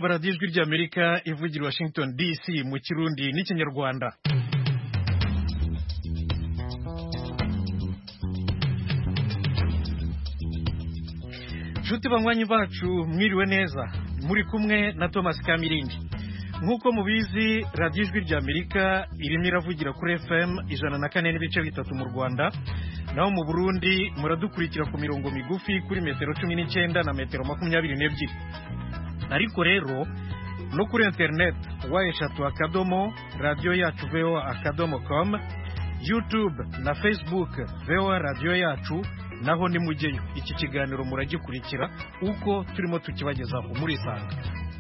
kumva radiyo ijwi ry'Amerika ivugira Washington DC mu Kirundi n'Ikinyarwanda. Nshuti banywanyi bacu mwiriwe neza, muri kumwe na Thomas Kamirindi. Nk'uko mubizi, radiyo ijwi ry'Amerika irimo iravugira kuri FM 104.3 mu Rwanda, naho mu Burundi muradukurikira ku mirongo migufi kuri metero 19 na metero 22. Ariko rero no kuri internet eshatu radio yacu voa.com, YouTube na Facebook voa radio yacu, naho ni mugeyo. Iki kiganiro muragikurikira uko turimo tukibagezaho muri Isanga.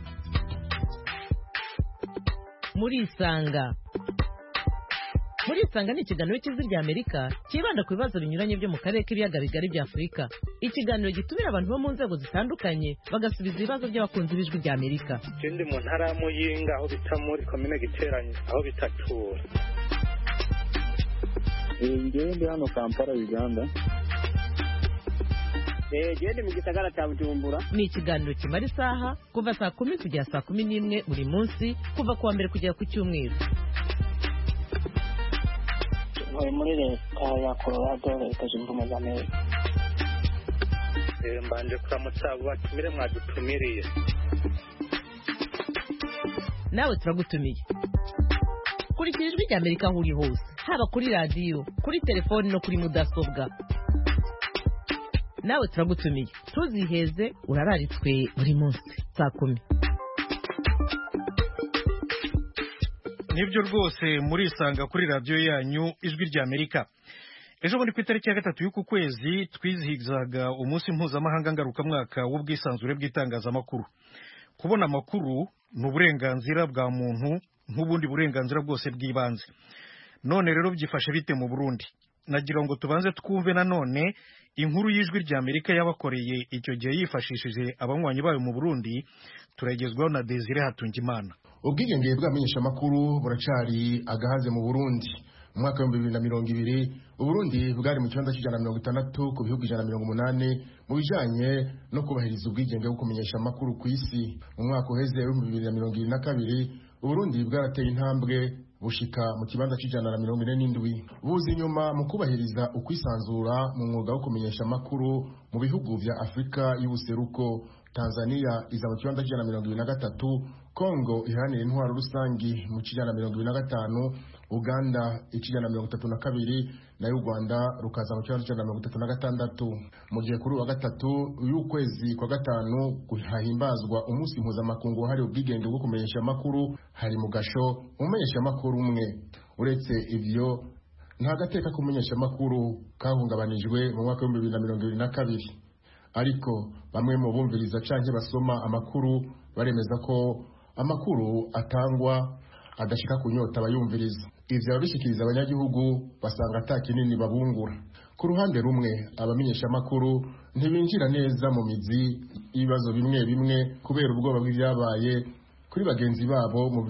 Muri Isanga ni ikiganiro cy'Ijwi ry'Amerika kibanda ku bibazo binyuranye byo mu karere k'ibiyaga bigari bya Afurika. Ikiganiro gitumira abantu bo mu nzego zitandukanye bagasubiza ibibazo by'abakunzi b'Ijwi ry'Amerika. Ikindi mu ntara ya Muyinga aho bita muri komine Giteranye aho bita Tura. Ngende hano Kampala, Uganda. Gende mu gisagara cya Bujumbura. Ni ikiganiro kimara isaha kuva saa 10 kugera saa 11 buri munsi, kuva kuwa mbere kugera ku cyumweru. Muri leta ya Colorado, leta zunze ubumwe za Amerika. Mbanje kuramutsa batumire mwadutumiriye. Nawe turagutumiye. Kurikira Ijwi ry'Amerika aho uri hose, haba kuri radiyo, kuri telefoni no kuri mudasobwa. Nawe turagutumiye, tuziheze urararitswe buri munsi saa 10. Nibyo rwose muri Isanga kuri radiyo yanyu Ijwi ry'Amerika. Ejo bundi ku itariki ya 3 y'uku kwezi twizihizaga umunsi mpuzamahanga ngarukamwaka w'ubwisanzure bw'itangazamakuru. Kubona amakuru ni uburenganzira bwa muntu nk'ubundi burenganzira bwose bw'ibanze. None rero byifashe bite mu Burundi? Nagira ngo tubanze twumve nanone inkuru y'Ijwi ry'Amerika yabakoreye icyo gihe yifashishije abanywanyi bayo mu Burundi. Turagezwaho na Desire Hatungimana. Ubwigenge bw'amenyeshamakuru buracari agahaze mu Burundi. Mu mwaka wa 2020 Uburundi bwari mu kibanza c'160 ku bihugu 180 mu bijanye no kubahiriza ubwigenge bwo kumenyesha amakuru ku isi. Mu mwaka uheze wa 2022 Uburundi bwarateye intambwe bushika mu kibanza c'147 buzi nyuma mu kubahiriza ukwisanzura mu mwuga wo kumenyesha amakuru mu bihugu vya Afrika y'ubuseruko. Tanzania iza mu kibanza c'123, Kongo iharanira intwaro rusangi mu c'125, Uganda c'132 nayo Rwanda rukaza mu kibanza c'136. Mu gihe kuri wa gatatu y'ukwezi kwa gatanu guhimbazwa umunsi mpuzamakungu hari ubwigenge bwo kumenyesha amakuru, hari mu gasho umenyesha amakuru umwe. Uretse ivyo, nta gateka kumenyesha amakuru kahungabanijwe mu mwaka wa 2022. Ariko bamwe mu bumviriza canke basoma amakuru baremeza ko amakuru atangwa adashika kunyota abayumviriza. Ivyo ababishikiriza abanyagihugu basanga atakinini babungura. Ku ruhande rumwe abamenyesha amakuru ntibinjira neza mu mizi ibibazo bimwe bimwe kubera ubwoba bw'ibyabaye kuri bagenzi babo mu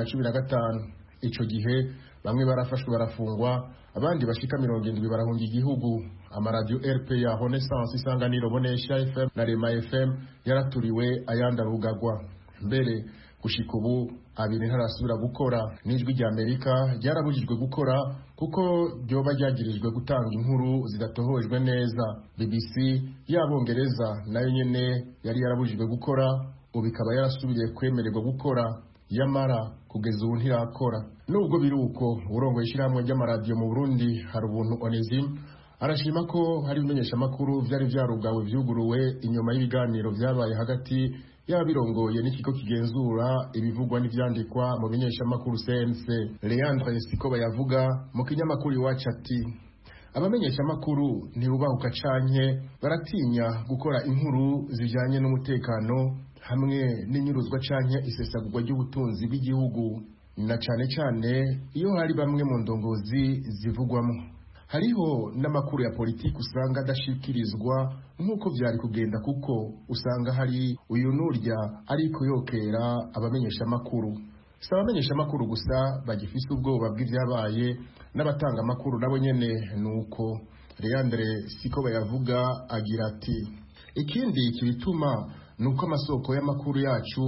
2015. Ico gihe bamwe barafashwe barafungwa, abandi bashika 70 barahunga igihugu. Amaradio RPA, Renaissance, Isanganiro, Bonesha FM na Rema FM yaraturiwe ayandarugagwa. Mbere gushika ubu abiri ntarasubira gukora. N'Ijwi ry'Amerika ryarabujijwe gukora kuko ryoba ryagirijwe gutanga inkuru zidatohojwe neza. BBC y'Abongereza nayo nyene yari yarabujijwe gukora, ubu ikaba yarasubiye kwemererwa gukora, yamara kugeza ubu ntirakora. Nubwo biruko urongoye ishyirahamwe ry'amaradiyo mu Burundi hari ubuntu Onesime arashima ko hari ibimenyesha amakuru vyari vyarugawe vyuguruwe inyuma y'ibiganiro vyabaye hagati y'abirongoye n'ikigo kigenzura ibivugwa n'ivyandikwa mu bimenyesha amakuru CNC. Leandre Sikoba yavuga mu kinyamakuru Iwacu ati abamenyesha amakuru ntibubahuka canke baratinya gukora inkuru zijanye n'umutekano hamwe n'inyuruzwa canke isesagurwa ry'ubutunzi bw'igihugu, na cane iyo hari bamwe mu ndongozi zivugwamo. Hariho n'amakuru ya politiki usanga adashikirizwa nk'uko vyari kugenda, kuko usanga hari uyu nurya ariko yokera abamenyesha amakuru. Si abamenyesha amakuru gusa bagifise ubwoba bw'ivyabaye, n'abatanga amakuru nabo nyene nuko. Leandre Sikoba yavuga agira ati ikindi kibituma nuko amasoko y'amakuru yacu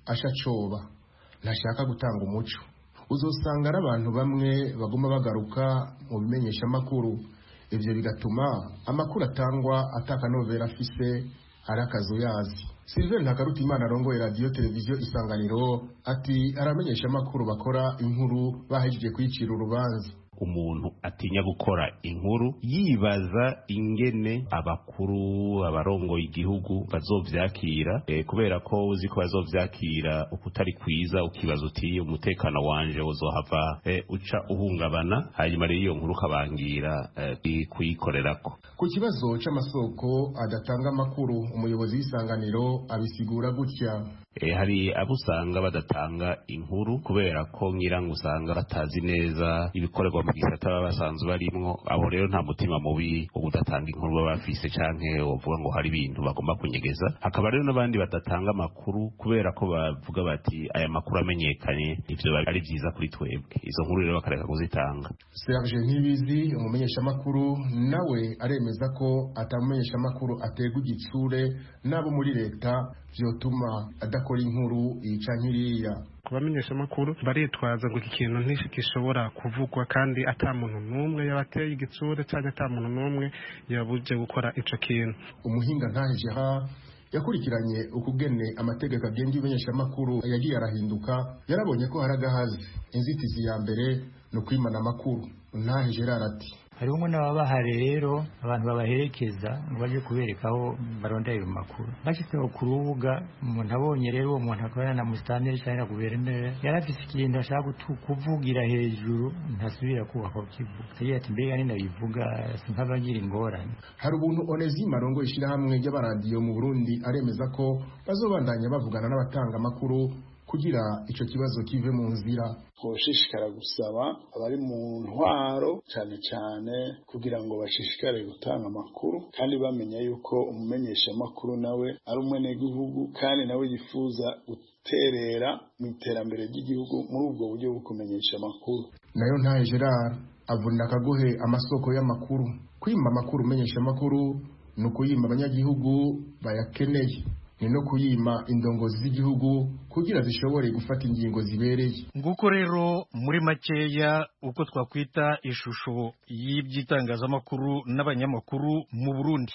ashacoba ntashaka gutanga umuco. Uzosanga ari abantu bamwe baguma bagaruka mu bimenyesha amakuru, ivyo bigatuma amakuru atangwa atakanovera afise ari akazuyazi. Sylvain Ntakarutimana arongoye radio televiziyo Isanganiro ati aramenyesha amakuru bakora inkuru bahejeje kwicira urubanza. Umuntu atinya gukora inkuru yibaza ingene abakuru abarongoye igihugu bazovyakira, kubera ko uzi ko bazovyakira ukutari kwiza, ukibaza uti umutekano wanje uzohava uca uhungabana, hanyuma rero iyo nkuru kabangira kuyikorerako. Ku kibazo c'amasoko adatanga amakuru, umuyobozi w'Isanganiro abisigura gutya: hari abo usanga badatanga inkuru kubera ko nyirango usanga batazi neza ibikorerwa mu gisata baba basanzwe barimwo. Abo rero nta mutima mubi wo kudatanga inkuru baba bafise canke wovuga ngo hari ibintu bagomba kunyegeza. Hakaba rero n'abandi badatanga amakuru kubera ko bavuga bati aya makuru amenyekanye ivyo ari vyiza kuri twebwe, izo nkuru rero bakareka kuzitanga. Serge Ntibizi umumenyesha makuru nawe aremeza ko atamumenyesha makuru ategwa igitsure nabo muri leta vyotuma adakora inkuru yica nkiriya. Kubamenyesha makuru baritwaza ngo iki kintu ntigishobora kuvugwa kandi ata muntu numwe yabateye igitsure cyangwa ata muntu numwe yabuje gukora ico kintu. Umuhinga ntaheje yakurikiranye ukugene amategeko agenga ibimenyesha makuru yagiye arahinduka, yarabonye ko haragahaze. Inzitizi ya mbere no kwimana makuru. Ntaheje ati hariho n'ababaha rero abantu babaherekeza ngo baje kubereka aho barondera ayo makuru. Bashyizeho ku rubuga, umuntu abonye rero uwo muntu akorana na musitanteri cyangwa na guverineri yarafise ikintu ashaka kuvugira hejuru, ntasubira kubaka kivuga. Yagiye ati mbega ninabivuga sinkabagira ingorane. Hari ubuntu Onesime arongo ishirahamwe ry'abaradiyo mu Burundi aremeza ko bazobandanya bavugana n'abatanga amakuru kugira ico kibazo kive mu nzira. Twoshishikara gusaba abari mu ntwaro cyane cyane kugira ngo bashishikare gutanga amakuru kandi bamenya yuko umumenyesha amakuru nawe ari umwenegihugu kandi nawe yifuza guterera mu iterambere ry'igihugu muri ubwo buryo bwo kumenyesha amakuru. Nayo ntahe Gerard avunira akagohe amasoko y'amakuru. Kwima amakuru umenyesha amakuru no kuyima abanyagihugu bayakeneye, ni no kuyima indongozi z'igihugu kugira zishobore gufata ingingo zibereye. Nguko rero muri makeya uko twakwita ishusho y'iby'itangazamakuru n'abanyamakuru mu Burundi.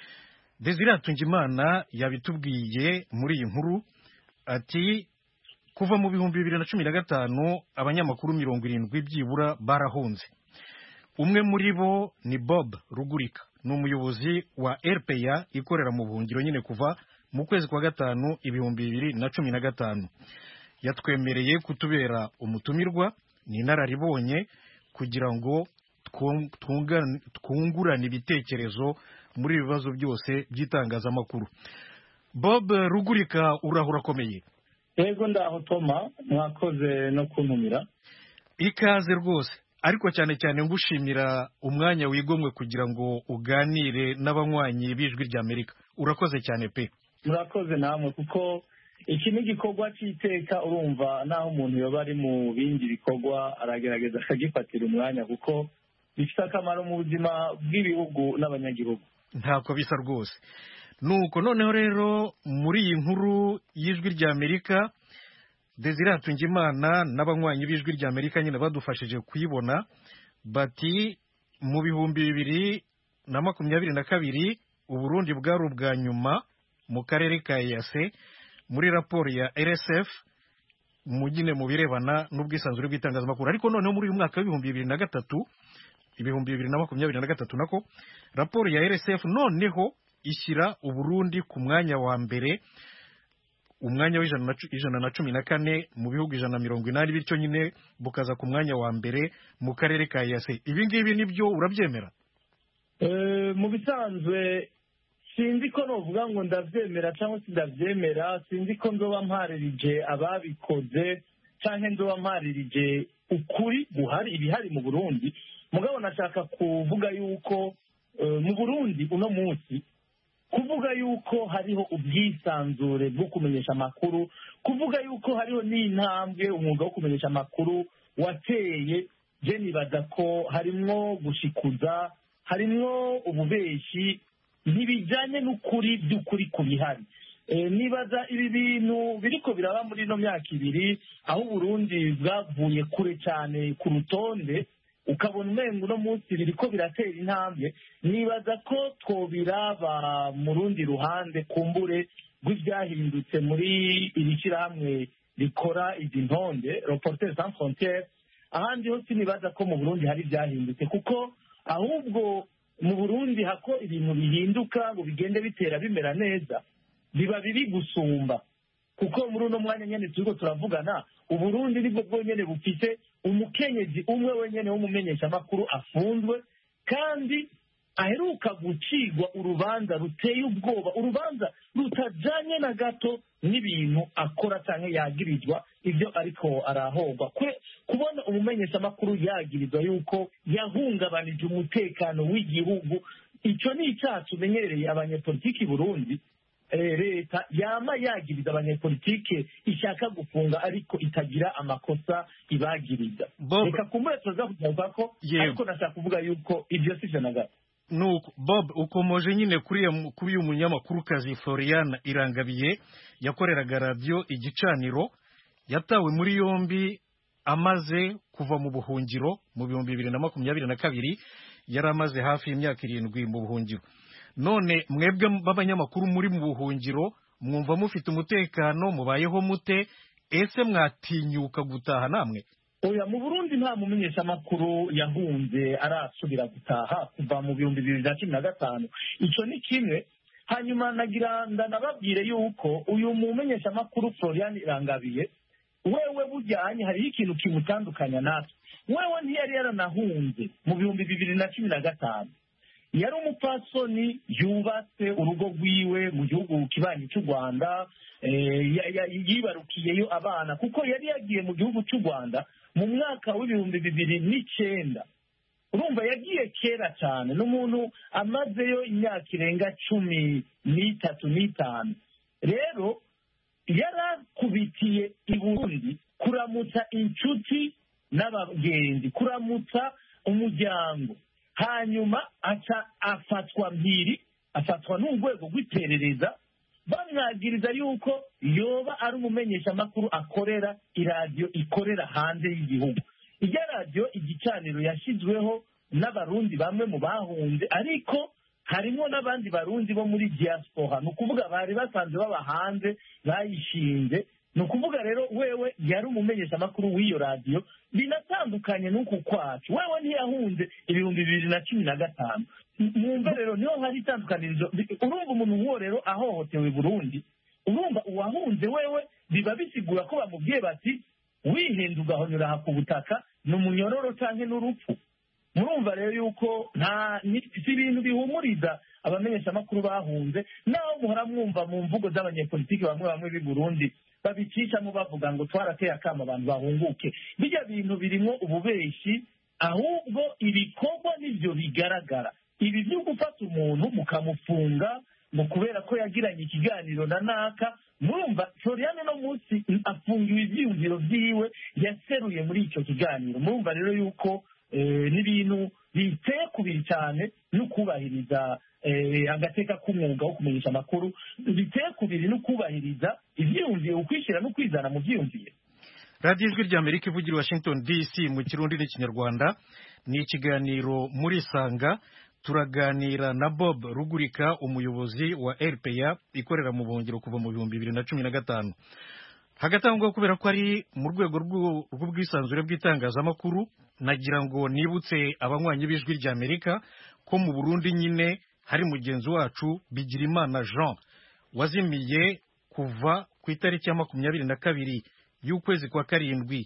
Desire Tungimana yabitubwiye muri iyi nkuru ati kuva mu 2015 abanyamakuru 70 byibura barahunze. Umwe muri bo ni Bob Rugurika, n'umuyobozi wa RPA ikorera mu buhungiro nyine kuva mu kwezi kwa gatanu 2015. Yatwemereye kutubera umutumirwa n'inararibonye kugira ngo twungurane ibitekerezo muri ibibazo byose by'itangazamakuru. Bob Rugurika, urahura komeye. Yego ndaho Toma, mwakoze no kuntumira. Ikaze rwose, ariko cyane cyane ngushimira umwanya wigomwe kugira ngo uganire n'abanywanyi b'Ijwi ry'Amerika. Urakoze cyane pe. Murakoze namwe kuko iki ni igikorwa cy'iteka, urumva naho umuntu yoba ari mu bindi bikorwa aragerageza akagifatira umwanya kuko bifite akamaro mu buzima bw'ibihugu n'abanyagihugu. Ntako bisa rwose. Nuko noneho rero muri iyi nkuru y'Ijwi ry'Amerika, Desire Tungimana n'abanywanyi b'Ijwi ry'Amerika nyine badufashije kuyibona bati mu 2022 Uburundi bwari ubwa nyuma mu karere ka EAC muri raporo ya RSF mugine mu birebana n'ubwisanzure bw'itangazamakuru. Ariko noneho muri uyu mwaka wa 2023 nako raporo ya RSF noneho ishyira Uburundi ku mwanya wa mbere, umwanya w'114 mu bihugu 180, bityo nyine bukaza ku mwanya wa mbere mu karere ka EAC. Ibi ngibi nibyo urabyemera? Mu bisanzwe sinzi ko novuga ngo ndavyemera cyangwa sindavyemera, sinzi ko nzoba mparirije ababikoze cyangwa nzoba mparirije ukuri guhari ibihari mu Burundi. Mugabo nashaka kuvuga yuko mu Burundi uno munsi kuvuga yuko hariho ubwisanzure bwo kumenyesha amakuru, kuvuga yuko hariho n'intambwe umwuga wo kumenyesha amakuru wateye, je nibaza ko harimwo gushikuza, harimwo ububeshi ntibijyanye n'ukuri by'ukuri ku bihari. nibaza ibi bintu biriko biraba muri ino myaka ibiri aho Uburundi bwavuye kure cyane ku rutonde ukabona umengo uno munsi biriko biratera intambwe, nibaza ko twobiraba mu rundi ruhande kumbure rw'ibyahindutse muri iri shyirahamwe rikora izi ntonde Reporters sans frontières. Ahandi ho sinibaza ko mu Burundi hari ibyahindutse, kuko ahubwo mu Burundi hako ibintu bihinduka ngo bigende bitera bimera neza biba bibi gusumba, kuko muri uno mwanya nyene turiko turavugana Uburundi nibwo bwonyene bufite umukenyezi umwe wenyene w'umumenyeshamakuru afunzwe kandi aheruka gucigwa urubanza ruteye ubwoba, urubanza rutajanye na gato n'ibintu akora canke yagirizwa ibyo ariko arahogwa. Kubona umumenyeshamakuru yagirizwa yuko yahungabanije umutekano w'igihugu, ico ni icyaha tumenyereye abanyepolitiki Burundi. Leta yama yagiriza abanyepolitike ishaka gufunga ariko itagira amakosa ibagiriza. Reka kumbure tuza kuvuga ko ariko nashaka kuvuga yuko ibyo sivyo na gato. Nuko Bob ukomoje nyine kuri uyu munyamakuru kazi Florian Irangabiye yakoreraga radio Igicaniro, yatawe muri yombi amaze kuva mu buhungiro mu 2022, yari amaze hafi y'imyaka 7 mu buhungiro. None mwebwe b'abanyamakuru muri mu buhungiro mwumva mufite umutekano, mubayeho mute? Ese mwatinyuka gutaha namwe? Oya, mu Burundi nta mumenyeshamakuru yahunze arasubira gutaha kuva mu 2015. Ico ni kimwe. Hanyuma nagira ndanababwire yuko uyu mumenyeshamakuru Florian Irangabiye wewe bujyanye hari ikintu kimutandukanya natwe. Wewe ntiyari yaranahunze mu 2015. Yari umupfasoni yubatse urugo rwiwe mu gihugu kibanyi cy'u Rwanda, yibarukiyeyo abana kuko yari yagiye mu gihugu cy'u Rwanda mu mwaka w'2009. Urumva yagiye kera cyane, n'umuntu amazeyo imyaka irenga 13-15. Rero yarakubitiye i Burundi kuramutsa inshuti n'abagenzi, kuramutsa umuryango. Hanyuma afatwa mpiri, afatwa n'urwego rw'iperereza bamwagiriza yuko yoba ari umumenyeshamakuru akorera iradiyo ikorera hanze y'igihugu. Irya radiyo Igicaniro yashyizweho n'abarundi bamwe mu bahunze, ariko harimo n'abandi barundi bo muri diaspora, ni ukuvuga bari basanzwe baba hanze bayishinze. Ni ukuvuga rero wewe yari umumenyeshamakuru w'iyo radiyo, binatandukanye n'uku kwacu. Wewe ntiyahunze 2015. Mwumva rero niho hari itandukanirizo. Urumva umuntu nk'uwo rero ahohotewe Burundi, urumva uwahunze wewe biba bisigura ko bamubwiye bati wihenda ugahonyura aha ku butaka ni umunyororo canke n'urupfu. Murumva rero yuko si ibintu bihumuriza abamenyeshamakuru bahunze, naho muhora mwumva mu mvugo z'abanyepolitiki bamwe bamwe b'i Burundi babicishamo bavuga ngo twarateye akamo abantu bahunguke. Bijya bintu birimo ububeshi, ahubwo ibikorwa nibyo bigaragara. Ibi byo gufata umuntu mukamufunga ngo kubera ko yagiranye ikiganiro na naka, murumva Florian no munsi afungiwe ivyiyumviro vyiwe yaseruye muri ico kiganiro. Murumva rero yuko n'ibintu biteye kubiri cyane no kubahiriza agateka k'umwuga wo kumenyesha amakuru, biteye kubiri no kubahiriza ivyiyumviro, ukwishyira no kwizana mu vyiyumviro. Radio Ijwi ry'Amerika ivugira Washington DC mu Kirundi n'Ikinyarwanda, ni ikiganiro muri Sanga. Turaganira na Bob Rugurika, umuyobozi wa RPA ikorera mu buhungiro kuva mu 2015. Hagati aho ngo kubera ko ari mu rwego rw'ubwisanzure bw'itangazamakuru, nagira ngo nibutse abanywanyi b'Ijwi ry'Amerika ko mu Burundi nyine hari mugenzi wacu Bigirimana Jean wazimiye kuva ku itariki ya 22 y'ukwezi kwa karindwi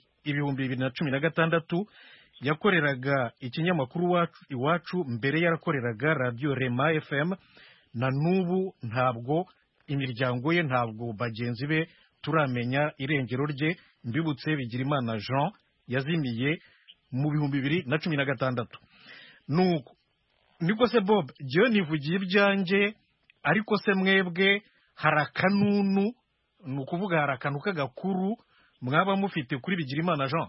2016. Yakoreraga ikinyamakuru Iwacu, mbere yarakoreraga radio Rema FM, na n'ubu ntabwo imiryango ye, ntabwo bagenzi be turamenya irengero rye. Mbibutse Bigirimana Jean yazimiye mu 2016. Nuko niko se Bob jewe nivugiye ibyanjye, ariko se mwebwe hari akanunu, ni ukuvuga hari akantu k'agakuru mwaba mufite kuri Bigirimana Jean?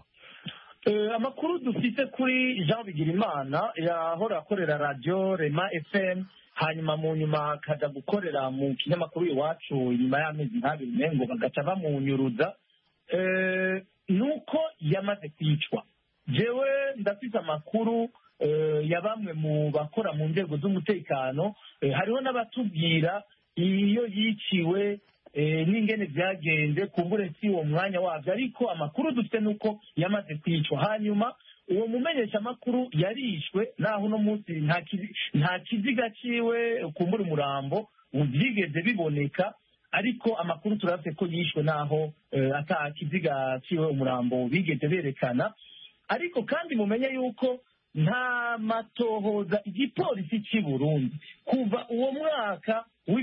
Amakuru dufite kuri Jean Bigirimana yahora akorera radio Rema FM hanyuma mu nyuma akaja gukorera mu kinyamakuru iwacu inyuma y'amezi nk'abiri mengo bagaca bamunyuruza nuko yamaze kwicwa. Jewe ndafite amakuru ya bamwe mu bakora mu nzego z'umutekano, hariho n'abatubwira iyo yiciwe n'ingene byagenze kumbure si uwo mwanya wabyo, ariko amakuru dufite nuko yamaze kwicwa. Hanyuma uwo mumenyeshamakuru yarishwe, naho uno munsi nta kiziga ciwe kumbura umurambo byigeze biboneka, ariko amakuru turafite ko yishwe naho ata kiziga ciwe umurambo bigeze berekana. Ariko kandi mumenye yuko nta matohoza igipolisi cy'i Burundi kuva uwo mwaka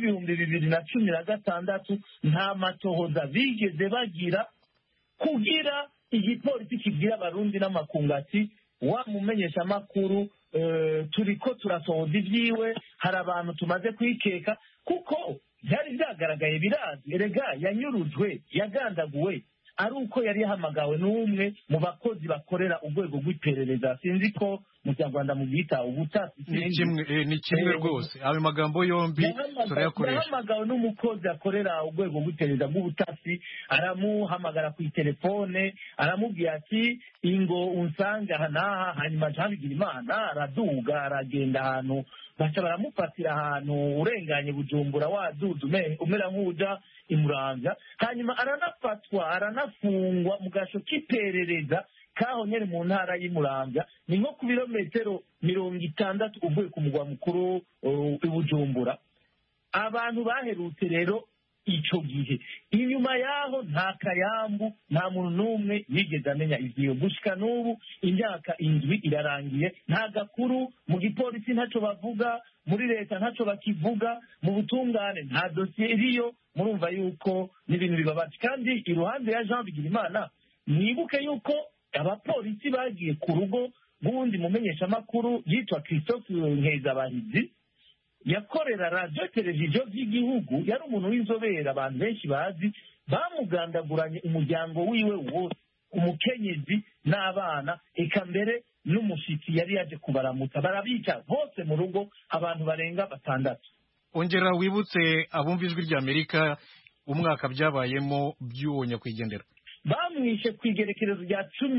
w'2016 nta matohoza bigeze bagira kugira igipolisi kibwira abarundi n'amakungati wa mumenyesha amakuru turiko turasohoza ibyiwe, hari abantu tumaze kwikeka, kuko byari byagaragaye birazi. Erega yanyurujwe, yagandaguwe ari uko yari yahamagawe n'umwe mu bakozi bakorera urwego rw'iperereza. Sinzi ko mu Kinyarwanda mubyita ubutasi. Ni kimwe rwose, ayo magambo yombi turayakoresha. Yahamagawe n'umukozi akorera urwego rw'iperereza rw'ubutasi, aramuhamagara ku telefone, aramubwira ati ingo unsange aha n'aha. Hanyuma Jean Bigirimana araduga aragenda ahantu, baca baramufatira ahantu urenganye Bujumbura waduze umera nk'uja imuramvya. Hanyuma aranafatwa aranafungwa mu gasho k'iperereza kaho nyene mu ntara y'Imuramvya, ni nko ku birometero 60 uvuye ku mugwa mukuru i Bujumbura. Abantu baherutse rero ico gihe, inyuma yaho nta kayambu, nta muntu n'umwe yigeze amenya ivyo. Gushika n'ubu imyaka 7 irarangiye, nta gakuru mu gipolisi ntaco bavuga, muri leta ntaco bakivuga, mu butungane nta dosiye iriyo. Murumva yuko n'ibintu bibabaje. Kandi iruhande ya Jean Bigirimana, mwibuke yuko abapolisi bagiye ku rugo rw'uwundi mumenyeshamakuru yitwa Christophe Nkezabahizi, yakorera radio televiziyo by'igihugu, yari umuntu w'inzobere abantu benshi bazi. Bamugandaguranye umuryango wiwe wose, umukenyezi n'abana, eka mbere n'umushitsi yari yaje kubaramutsa, barabica bose mu rugo, abantu barenga 6. Ongera wibutse abumva ijwi rya Amerika umwaka byabayemo by'uwo nyakwigendera. Bamwishe ku igerekerezo rya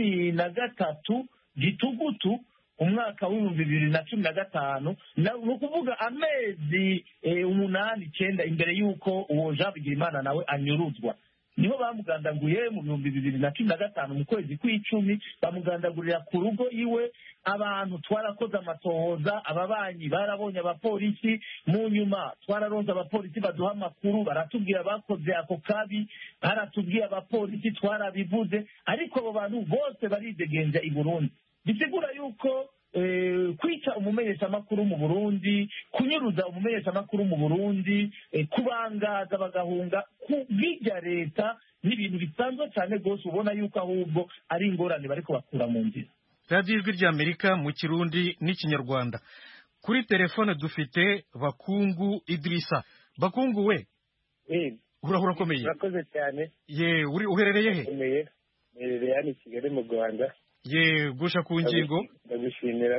13 Gitugutu umwaka w'2015, ni ukuvuga amezi 8-9 imbere y'uko uwo Jean Bigirimana nawe anyuruzwa. Niho bamugandaguye mu 2015 mu kwezi kw'icumi, bamugandagurira ku rugo iwe. Abantu twarakoze amatohoza, ababanyi barabonye abapolisi, mu nyuma twararonze abapolisi baduha amakuru, baratubwira bakoze ako kabi, baratubwiye abapolisi, twarabivuze, ariko abo bantu bose baridegenza i Burundi. Bisigura yuko kwica umumenyeshamakuru mu Burundi, kunyuruza umumenyeshamakuru mu Burundi, kubangaza bagahunga kubw'irya leta n'ibintu bisanzwe cyane rwose, ubona yuko ahubwo ari ingorane bariko bakura mu nzira. Radio Ijwi rya Amerika mu Kirundi n'Ikinyarwanda. Kuri telefone dufite Bakungu Idrissa. Bakungu we, urahura komeye? Urakoze cyane. Ye, uherereye he? Nerereye hano i Kigali mu Rwanda. Ye, gusha ku ngingo. Ndagushimira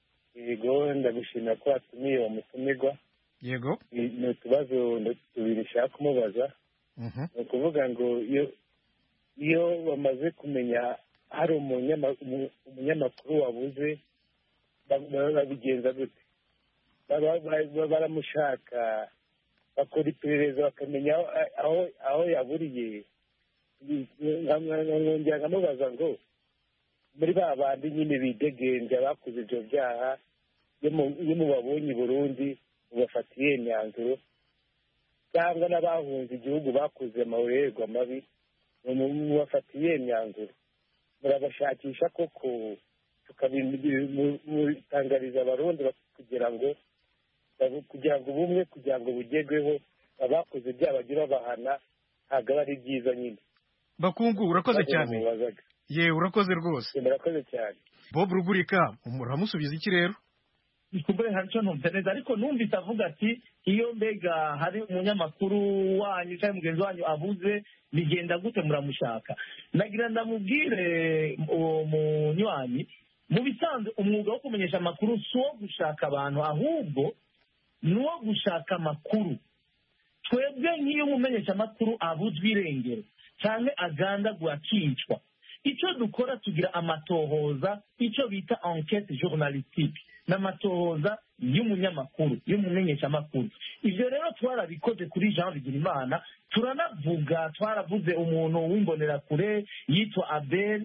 ko watumiye uwo mutumirwa. Yego. Ni utubazo tubiri nshaka kumubaza. Ni ukuvuga ngo iyo bamaze kumenya hari umunyamakuru wabuze, babigenza gute? Baramushaka, bakora iperereza bakamenya aho yaburiye. Nkongera nkamubaza ngo muri ba bandi nyine bidegenja bakoze ibyo byaha, iyo mubabonye i Burundi mubafatiye imyanzuro, cyangwa n'abahunze igihugu bakoze amahorerwa mabi mubafatiye imyanzuro, murabashakisha koko tukabitangariza abarundi kugira ngo ubumwe, kugira ngo bugerweho, abakoze byabagira bahana, ntabwo ari byiza nyine. Bakungu urakoze cyane. Ye, urakoze rwose. Murakoze cyane. Bob Rugurika, muramusubiza iki rero? Ikubure hancho ntumpereza, ariko numvise avuga ati iyo mbega hari umunyamakuru wanyu cyangwa mugenzi wanyu abuze, bigenda gute muramushaka? Nagira ndamubwire uwo munywanyi, mu bisanzwe umwuga wo kumenyesha amakuru si uwo gushaka abantu, ahubwo ni uwo gushaka amakuru. Twebwe nk'iyo umumenyeshamakuru abuzwa irengero cyangwa agandagwa akicwa, icyo dukora tugira amatohoza, icyo bita enquête journalistique, n'amatohoza y'umunyamakuru, y'umumenyeshamakuru. Ibyo rero twarabikoze kuri Jean Bigirimana, turanavuga, twaravuze umuntu w'imbonerakure yitwa Abel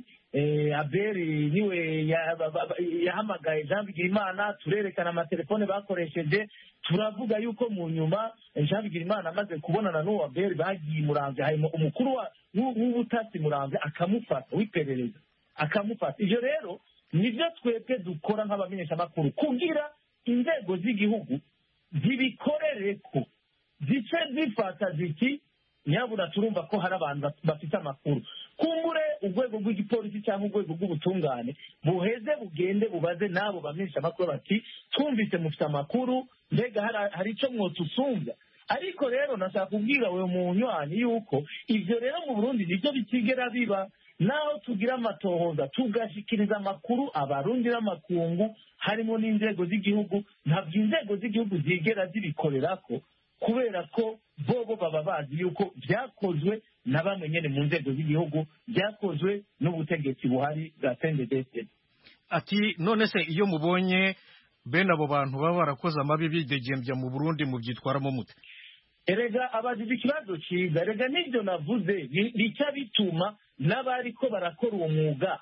niwe yahamagaye Jean Bigirimana, turerekana amatelefone bakoresheje, turavuga yuko mu nyuma Jean Bigirimana amaze kubonana n'uwo Abel bagiye Muramvya, harimo umukuru w'ubutasi Muramvya akamufata, w'iperereza akamufata. Ibyo rero nibyo twebwe dukora nk'abamenyeshamakuru, kugira inzego z'igihugu zibikorere ko zice zifata ziti nyabura turumva ko hari abantu bafite amakuru, kumbure urwego rw'igipolisi cyangwa urwego rw'ubutungane buheze bugende bubaze n'abo bamenyeshamakuru bati twumvise mufite amakuru, mbega hari icyo mwotusumbya. Ariko rero nashaka kubwira uwo munywanyi yuko ibyo rero mu Burundi nibyo bitigera biba, naho tugira amatohoza tugashikiriza amakuru abarundi n'amakungu harimo n'inzego z'igihugu, ntabwo inzego z'igihugu zigera zibikorera ko, kubera ko bobo baba bazi yuko byakozwe na bamwe nyene mu nzego z'igihugu, byakozwe n'ubutegetsi buhari bwa CNDD-FDD. Ati none se iyo mubonye bene abo bantu baba barakoze amabi bidegembya mu Burundi mubyitwaramo mute? Erega abagize ikibazo cyiza, erega n'ibyo navuze bica bituma n'abariko barakora uwo mwuga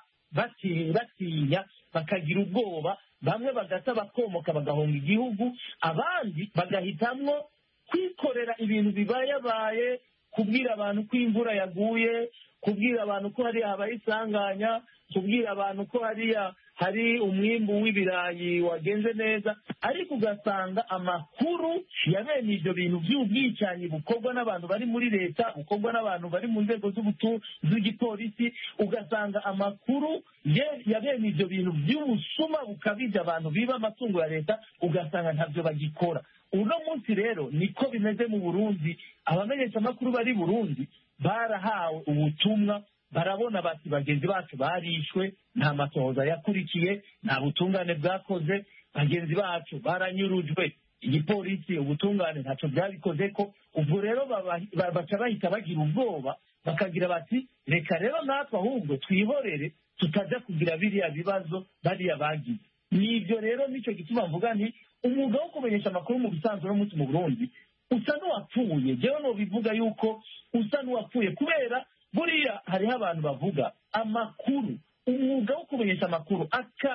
batinya bakagira ubwoba, bamwe bagata bakomoka bagahunga igihugu, abandi bagahitamwo kwikorera ibintu bibayabaye, kubwira abantu ko imvura yaguye, kubwira abantu ko hariya habaye isanganya, kubwira abantu ko hariya hari umwimbu w'ibirayi wagenze neza, ariko ugasanga amakuru ya bene ibyo bintu by'ubwicanyi bukorwa n'abantu bari muri leta, bukorwa n'abantu bari mu nzego z'igipolisi, ugasanga amakuru ya bene ibyo bintu by'ubusuma bukabije, abantu biba amatungo ya leta, ugasanga ntabyo bagikora. Uno munsi rero niko bimeze mu Burundi, abamenyeshamakuru bari Burundi barahawe ubutumwa, barabona bati bagenzi bacu barishwe, nta matohoza yakurikiye, nta butungane bwakoze, bagenzi bacu baranyurujwe, igipolisi ubutungane ntacyo byabikoze ko. ubwo rero baca bahita bagira ubwoba, bakagira bati reka rero natwe ahubwo twihorere tutajya kugira biriya bibazo bariya bagize. Nibyo rero nicyo gituma mvuga nti umwuga wo kumenyesha amakuru mu bisanzwe no mu Burundi usa n'uwapfuye. Jewe no bivuga yuko usa n'uwapfuye, kubera buriya hariho abantu bavuga amakuru, umwuga wo kumenyesha amakuru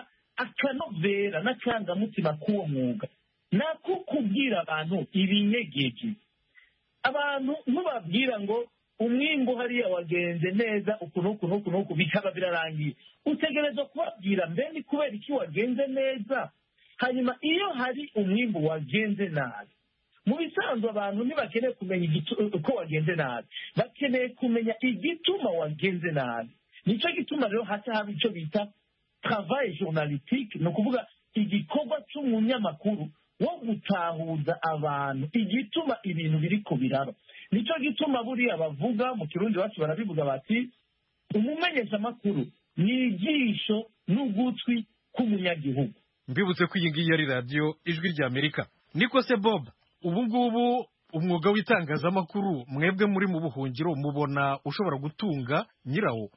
akanovera n'akangamutima k'uwo mwuga nako kubwira abantu ibinyegeje. Abantu ntubabwira ngo umwimbu hariya wagenze neza uku n'uku n'uku n'uku bikaba birarangiye, utegereza kubabwira mbe ni kubera iki wagenze neza. Hanyuma iyo hari umwimbu wagenze nabi, mu bisanzwe abantu ntibakeneye kumenya uko wagenze nabi, bakeneye kumenya igituma wagenze nabi. Nicyo gituma rero hasi haba icyo bita travail journalistique, ni ukuvuga igikorwa cy'umunyamakuru wo gutahuza abantu igituma ibintu biri ko biraba. Nicyo gituma buriya bavuga mu Kirundi wacu barabivuga bati umumenyeshamakuru ni ijisho n'ugutwi k'umunyagihugu. Mbibutse ko iyi ngiyi ari radiyo Ijwi ry'Amerika. Niko se Bob, ubu ngubu umwuga w'itangazamakuru mwebwe muri mu buhungiro mubona ushobora gutunga nyirawo?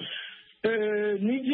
Nibyo,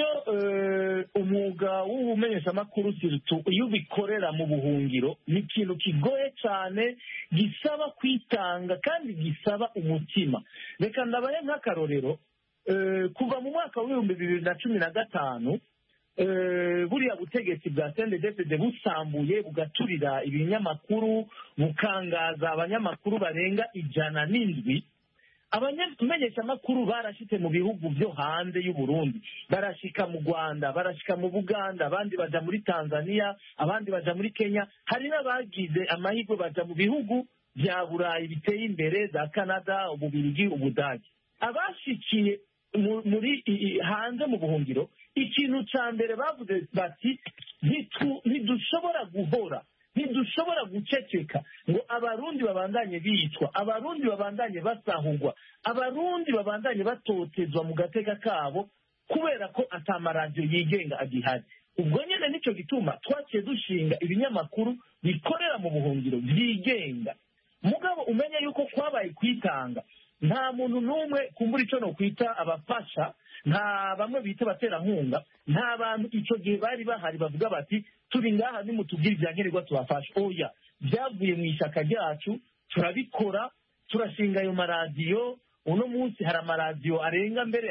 umwuga w'ubumenyeshamakuru iyo ubikorera mu buhungiro ni ikintu kigoye cyane, gisaba kwitanga kandi gisaba umutima. Reka ndabaye nk'akarorero, kuva mu mwaka w'ibihumbi 2015 buriya butegetsi bwa CNDD-FDD busambuye bugaturira ibinyamakuru, bukangaza abanyamakuru barenga 107. Abamenyeshamakuru barashitse mu bihugu byo hanze y'u Burundi, barashika mu Rwanda, barashika mu Buganda, abandi baja muri Tanzania, abandi baja muri Kenya, hari n'abagize amahirwe baja mu bihugu bya Burayi biteye imbere za Canada, Ububirigi, Ubudage. Abashikiye muri hanze mu buhungiro, ikintu cya mbere bavuze bati ntidushobora guhora, ntidushobora guceceka ngo abarundi babandanye bicwa, abarundi babandanye basahurwa, abarundi babandanye batotezwa mu gateka kabo kubera ko atamaradiyo yigenga agihari. Ubwo nyine nicyo gituma twaciye dushinga ibinyamakuru bikorera bikorera mu buhungiro byigenga mugabo umenye yuko kwabaye kwitanga nta muntu n'umwe kumbura icyo no kwita abafasha nta bamwe bita abaterankunga nta bantu icyo gihe bari bahari bavuga bati turi ngaha nimutubwire ibyankenerwa tubafasha oya byavuye mu ishyaka ryacu turabikora turashinga ayo maradiyo uno munsi hari amaradiyo arenga mbere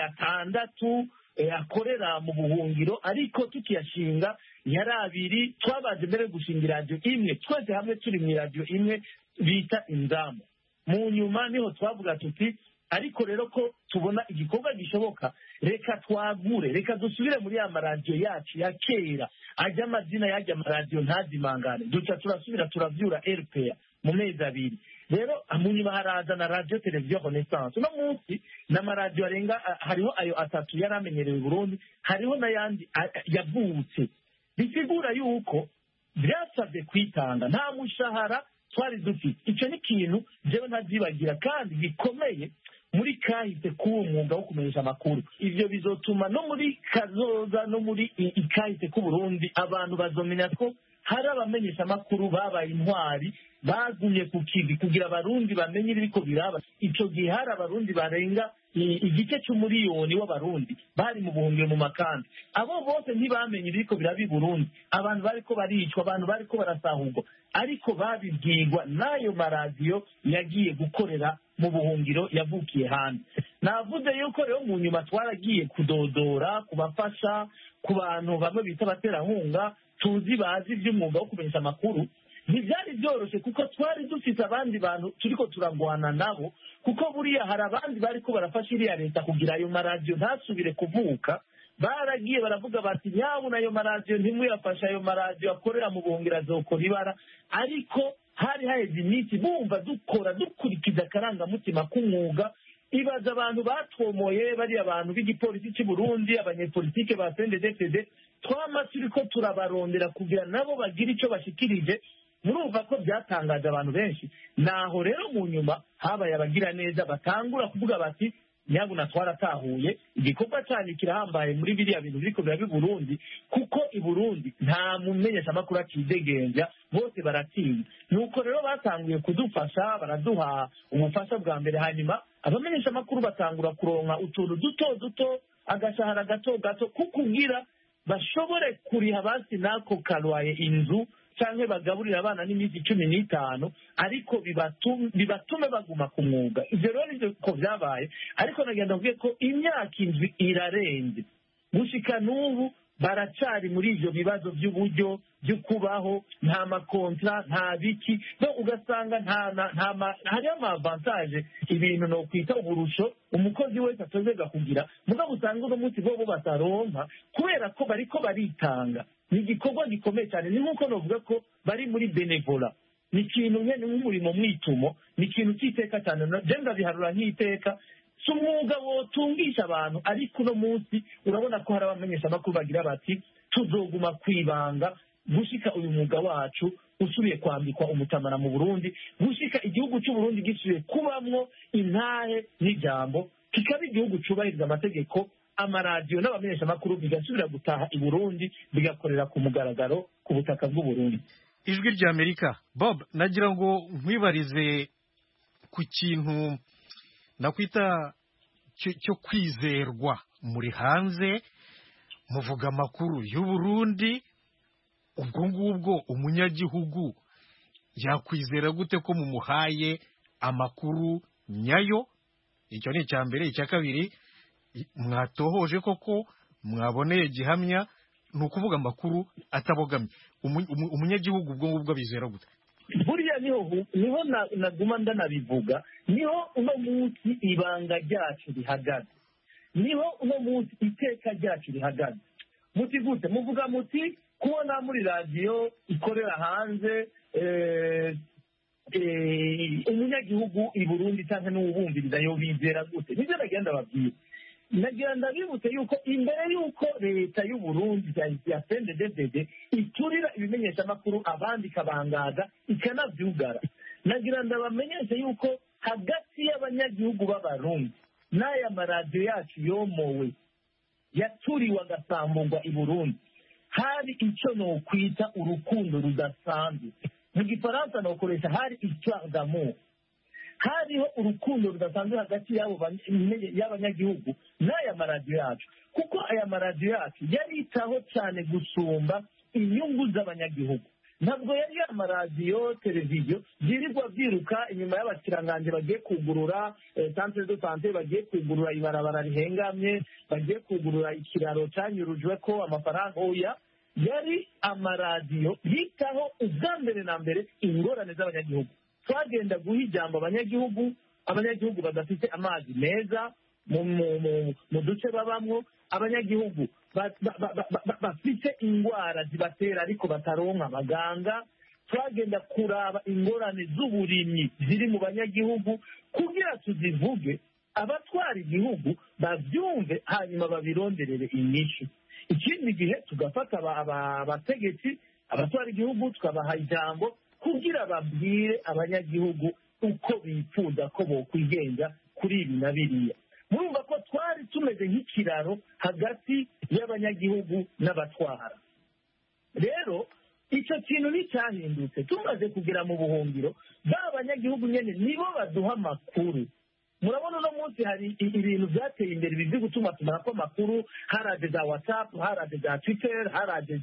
6 akorera mu buhungiro ariko tukiyashinga yari 2 twabaje mbere gushinga iradiyo imwe twese hamwe turi mu iradiyo imwe bita Inzamu mu nyuma niho twavuga tuti ariko rero ko tubona igikorwa gishoboka reka twagure reka dusubire muri ya maradiyo yacu ya kera ajya amazina y'ajya amaradiyo ntazimangane duca turasubira turavyura RPA mu mezi 2 rero mu nyuma haraza na radio televiziyo Renaissance uno munsi n'amaradiyo arenga hariho ayo 3 yari amenyerewe Burundi hariho n'ayandi yavutse bisigura yuko byasabye kwitanga nta mushahara twari dufite icyo ni ikintu jewe ntazibagira kandi bikomeye muri kahise k'uwo mwuga wo kumenyesha amakuru ivyo bizotuma no muri kazoza no muri ikahise k'Uburundi abantu bazomenya ko hari abamenyesha amakuru babaye intwari bagumye ku kivi kugira abarundi bamenye ibiriko biraba ico gihe hari abarundi barenga igice c'umuriyoni w'abarundi bari mu buhungiro mu makambi abo bose ntibamenye ibiriko biraba i Burundi abantu bariko baricwa abantu bariko barasahurwa ariko babibwirwa n'ayo maradiyo yagiye gukorera mu buhungiro yavukiye hanze navuze yuko rero mu nyuma twaragiye kudodora kubafasha ku bantu bamwe bita abaterankunga tuzi bazi iby'umwuga wo kumenyesha amakuru ntibyari byoroshye kuko twari dufite abandi bantu turiko turagwana nabo kuko buriya hari abandi bariko barafasha iriya leta kugira ayo maradiyo ntasubire kuvuka baragiye baravuga bati nyabuna ayo maradiyo ntimuyafashe ayo maradiyo akorera mu buhungiro azokora ibara ariko hari haheze iminsi bumva dukurikiza akarangamutima k'umwuga ibaza abantu batwomoye bari abantu b'igipolisi cy'i Burundi abanyepolitike ba CNDD-FDD twama turiko turabarondera kugira nabo bagira icyo bashikirije murumva ko byatangaje abantu benshi naho rero mu nyuma habaye abagira neza batangura kuvuga bati nyabuna twaratahuye igikorwa cyane kirahambaye muri biriya bintu biriko birabi Burundi kuko i Burundi nta mumenyesha amakuru akidegenja bose baratinya nuko rero batanguye kudufasha baraduha ubufasha bwa mbere hanyuma abamenyesha amakuru batangura kuronka utuntu duto agashahara gato kukugira bashobore kuriha basi nako karwaye inzu canke bagaburira abana n'iminsi 15 ariko bibatume baguma ku mwuga ivyo rero nivyo ko vyabaye ariko nagenda mvuge ko imyaka 7 irarenze gushika n'ubu baracari muri ivyo bibazo by'uburyo byo kubaho nta makontra nta biki no ugasanga hari amavantage ibintu no kwita uburusho umukozi wese atozega kugira mugabo usanga uno munsi bo bataronka kubera ko bariko baritanga ni igikorwa gikomeye cyane ni nk'uko novuga ko bari muri benevola ni ikintu nyene nk'umurimo mwitumo ni ikintu cy'iteka cyane je ndabiharura nk'iteka si umwuga wotungisha abantu ariko uno munsi urabona ko hari abamenyesha amakuru bagira bati tuzoguma kwibanga gushika uyu mwuga wacu usubiye kwambikwa umutamana mu Burundi gushika igihugu cy'u Burundi gisubiye kubamwo intahe n'ijambo kikaba igihugu cubahiriza amategeko amaradiyo n'abamenyesha amakuru bigasubira gutaha i Burundi bigakorera ku mugaragaro ku butaka bw'u Burundi. Ijwi rya Amerika Bob nagira ngo nkwibarize ku kintu nakwita cyo kwizerwa muri hanze muvuga amakuru y'u Burundi ubwo ngubwo umunyagihugu yakwizera gute ko mumuhaye amakuru nyayo icyo ni icya mbere icya kabiri mwatohoje koko mwaboneye gihamya ni ukuvuga amakuru atabogamye umunyagihugu ubwo ngubwo bizera gute buriya niho naguma ndanabivuga niho uno munsi ibanga ryacu rihagaze niho uno munsi iteka ryacu rihagaze muti gute muvuga muti kubona muri radiyo ikorera hanze umunyagihugu i Burundi cyangwa n'uwubumviriza yo bizera gute nibyo nagenda babwira nagira ndabibutse yuko imbere y'uko leta y'u Burundi ya CNDD-FDD iturira ibimenyesha amakuru abandi ikabangaza ikanabyugara nagira ndabamenyeshe yuko hagati y'abanyagihugu b'abarundi n'aya maradiyo yacu yomowe yaturiwe agasambugwa i Burundi hari icyo nokwita urukundo rudasanzwe mu gifaransa nakoresha hari histoire d'amour, hariho urukundo rudasanzwe hagati y'abanyagihugu n'aya maradiyo yacu, kuko aya maradiyo yacu yaritaho cyane gusumba inyungu z'abanyagihugu. Ntabwo yari ya maradiyo televiziyo byirirwa byiruka inyuma y'abakirangange bagiye kugurura centre de santé, bagiye kugurura ibarabara rihengamye, bagiye kugurura ikiraro cyanyurujwe ko amafaranga. Oya, yari amaradiyo yitaho ubwa mbere na mbere ingorane z'abanyagihugu. Twagenda guha ijambo abanyagihugu badafite amazi meza mu duce babamwo, abanyagihugu bafite indwara zibatera ariko bataronka abaganga. Twagenda kuraba ingorane z'uburimyi ziri mu banyagihugu kugira tuzivuge, abatwara igihugu babyumve, hanyuma babironderere inyishu. Ikindi gihe tugafata abategetsi, abatwara igihugu, tukabaha ijambo kugira babwire abanyagihugu uko bifuza ko bokwigenza kuri ibi na biriya. Murumva ko twari tumeze nk'ikiraro hagati y'abanyagihugu n'abatwara. Rero icyo kintu nticyahindutse. Tumaze kugera mu buhungiro, banyagihugu nyine nibo baduha amakuru. Murabona uno munsi hari ibintu byateye imbere bizi gutuma tumara ko amakuru, haraje za WhatsApp, haraje za Twitter, haraje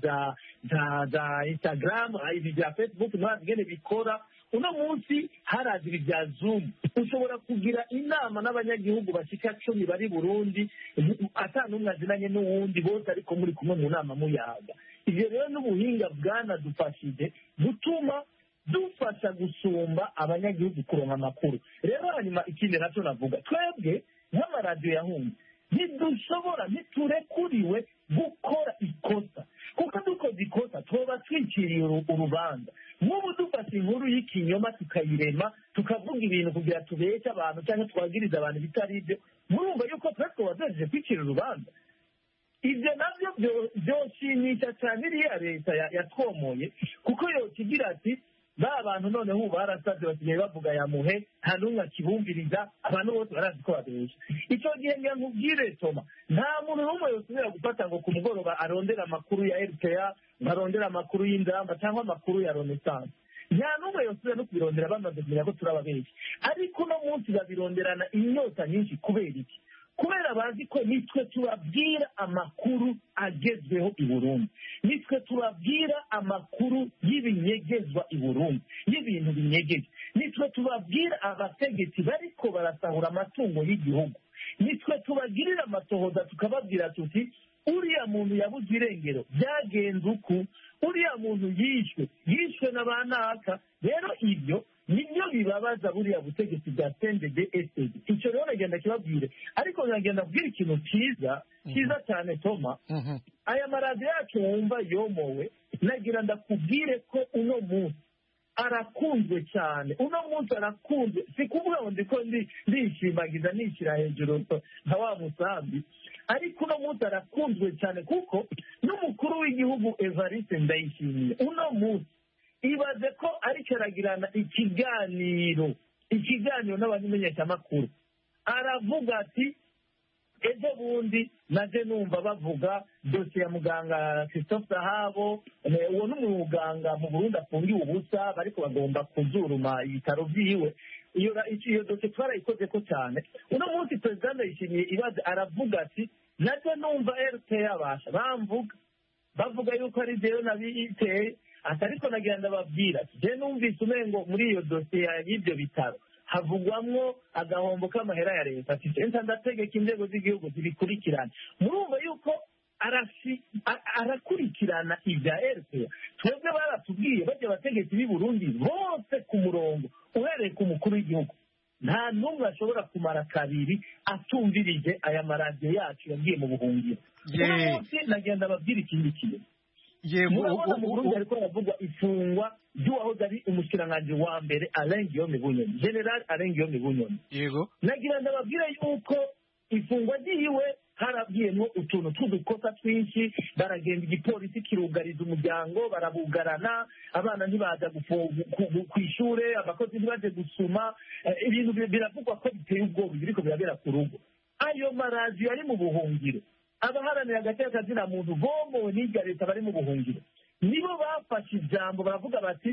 za Instagram, ibi bya Facebook n'abandi bikora. Uno munsi haraje ibi bya Zoom. Ushobora kugira inama n'abanyagihugu bashika 10 bari Burundi, atanumwe azinanye n'uwundi, bose ariko muri kumwe mu nama muyaga. Ibyo rero n'ubuhinga bwanadufashije gutuma dufasha gusumba abanyagihugu kuronka amakuru. Rero hanyuma ikindi nacyo navuga, twebwe nk'amaradiyo yahunze ntidushobora, ntiturekuriwe gukora ikosa, kuko dukoze ikosa tuba twiciriye urubanza. Nk'ubu dufashe inkuru y'ikinyoma tukayirema, tukavuga ibintu kugira tubeshye abantu cyangwa twagiriza abantu bitari ibyo, murumva yuko twebwe wazejeje kwicira urubanza. Ibyo nabyo byoshimisha cyane iriya leta yatwomoye, kuko yokigira ati ba bantu noneho ubu barasabye basigaye bavuga yamuhe, nta n'umwe akibumviriza, abantu bose barazi ko babeshya. Icyo gihe ngo nkubwire Toma, nta muntu n'umwe yosubira gufata ngo ku mugoroba arondera amakuru ya RTA, arondera amakuru y'Indamba cyangwa amakuru ya Renaissance. Nta n'umwe yosubira no kubirondera bamaze kumenya ko turababeshya. Ariko uno munsi babironderana inyota nyinshi. Kubera iki? Kubera bazi ko nitwe tubabwira amakuru agezweho i Burundi, nitwe tubabwira amakuru y'ibinyegezwa i Burundi, y'ibintu binyegeje, nitwe tubabwira abategetsi bariko barasahura amatungo y'igihugu, nitwe tubagirira amatohoza tukababwira tuti uriya muntu yabuze irengero, byagenze uku, uriya muntu yishwe n'abanaka. Rero ibyo nibyo bibabaza buriya butegetsi bwa CNDD-FDD. Icyo rero nagenda kibabwire, ariko nagenda kubwira ikintu cyiza cyane Toma. Aya maradiyo yacu wumva yomowe, nagira ndakubwire ko uno munsi arakunzwe cyane. Uno munsi arakunzwe, si kuvuga ngo ndiko ndishimagiza nishyira hejuru nka wa musambi, ariko uno munsi arakunzwe cyane kuko n'umukuru w'igihugu Evariste Ndayishimiye uno munsi ibaze ko ariko aragirana ikiganiro n'abamenyeshamakuru, aravuga ati ejo bundi naje numva bavuga dosiye ya muganga Christophe Sahabo, uwo n'umuganga mu Burundi afungiwe ubusa, bariko bagomba kuzuruma ibitaro byiwe. Iyo dosiye twarayikoze ko cyane. Uno munsi Perezida Ndayishimiye ibaze aravuga ati naje numva RTA basha bavuga yuko ari jewe nabiteye. Ariko nagira ndababwira, je numvise umengo muri iyo dosiye y'ibyo bitaro havugwamwo agahombo k'amahera ya leta. Ati ndategeka inzego z'igihugu zibikurikirana. Murumva yuko arakurikirana ibya RTA. Twebwe baratubwiye bajya abategetsi b'i Burundi bose ku murongo, uhereye ku mukuru w'igihugu. Nta n'umwe ashobora kumara kabiri atumvirije aya maradiyo yacu yagiye mu buhungiro. Uno munsi nagenda babwira ikindi kintu. Murabona mu Burundi ariko haravugwa ifungwa ry'uwahoze ari umushikiranganji wa mbere Alain Guillaume Bunyoni, General Alain Guillaume Bunyoni. Yego. Nagira ndababwira yuko ifungwa ryiwe harabwiyemo utuntu tw'udukosa twinshi, baragenda igipolisi kirugariza umuryango, barabugarana, abana ntibaza ku ishure, abakozi ntibaje gusuma, ibintu biravugwa ko biteye ubwoba biriko birabera ku rugo. Ayo maradiyo ari mu buhungiro, abaharanira agateka kazina muntu bomowe n'irya leta bari mu buhungiro nibo bafashe ijambo baravuga bati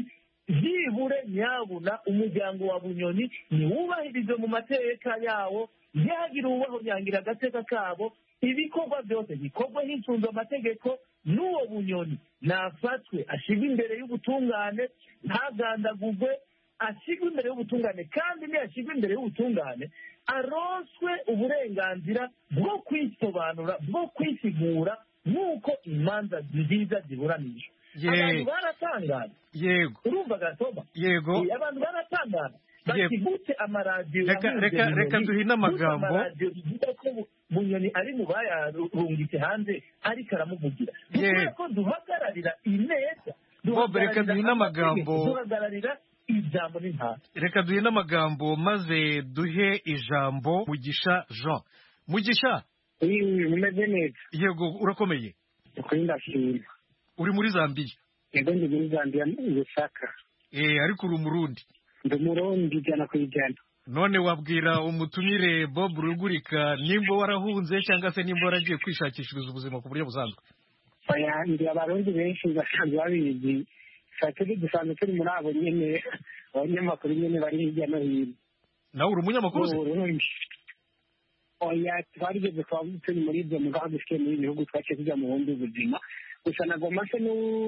byibure nyabuna umuryango wa Bunyoni niwubahirize mu mateka yawo ntihagire uwubahonyangira agateka kabo ibikorwa byose bikorwa hisunze amategeko n'uwo Bunyoni nafatwe ashigwe imbere y'ubutungane ntagandagurwe ashyirwa imbere y'ubutungane kandi niyashyirwa imbere y'ubutungane aronswe uburenganzira bwo kwisobanura bwo kwisigura nk'uko imanza nziza ziburanishwa abantu baratangaza yego urumva gatoma yego abantu baratangaza bakigute amaradiyo reka duhine amagambo amaradiyo bivuga ko Bunyoni ari mu bayarungitse hanze ariko aramuvugira kubera ko duhagararira ineza reka duhine amagambo duhagararira ijambo n'intara reka duhine amagambo maze duhe ijambo Mugisha Jean. Mugisha umeze neza yego urakomeye ukuri ndashima uri muri Zambia yego ndi muri Zambia Lusaka ariko uri umurundi ndi umurundi ijana ku ijana none wabwira umutumire Bob Rugurika nimba warahunze cyangwa se nimba waragiye kwishakishiriza ubuzima ku buryo busanzwe oya ndi abarundi benshi basanzwe babizi dusanzwe turi muri abo nyene abanyamakuru nyene bari hirya no hino nawe uri umunyamakuru oya twarigeze kuba turi muri ibyo mugabo dufite muri ibihugu twaciye tujya mu bundi buzima gusa nagomba se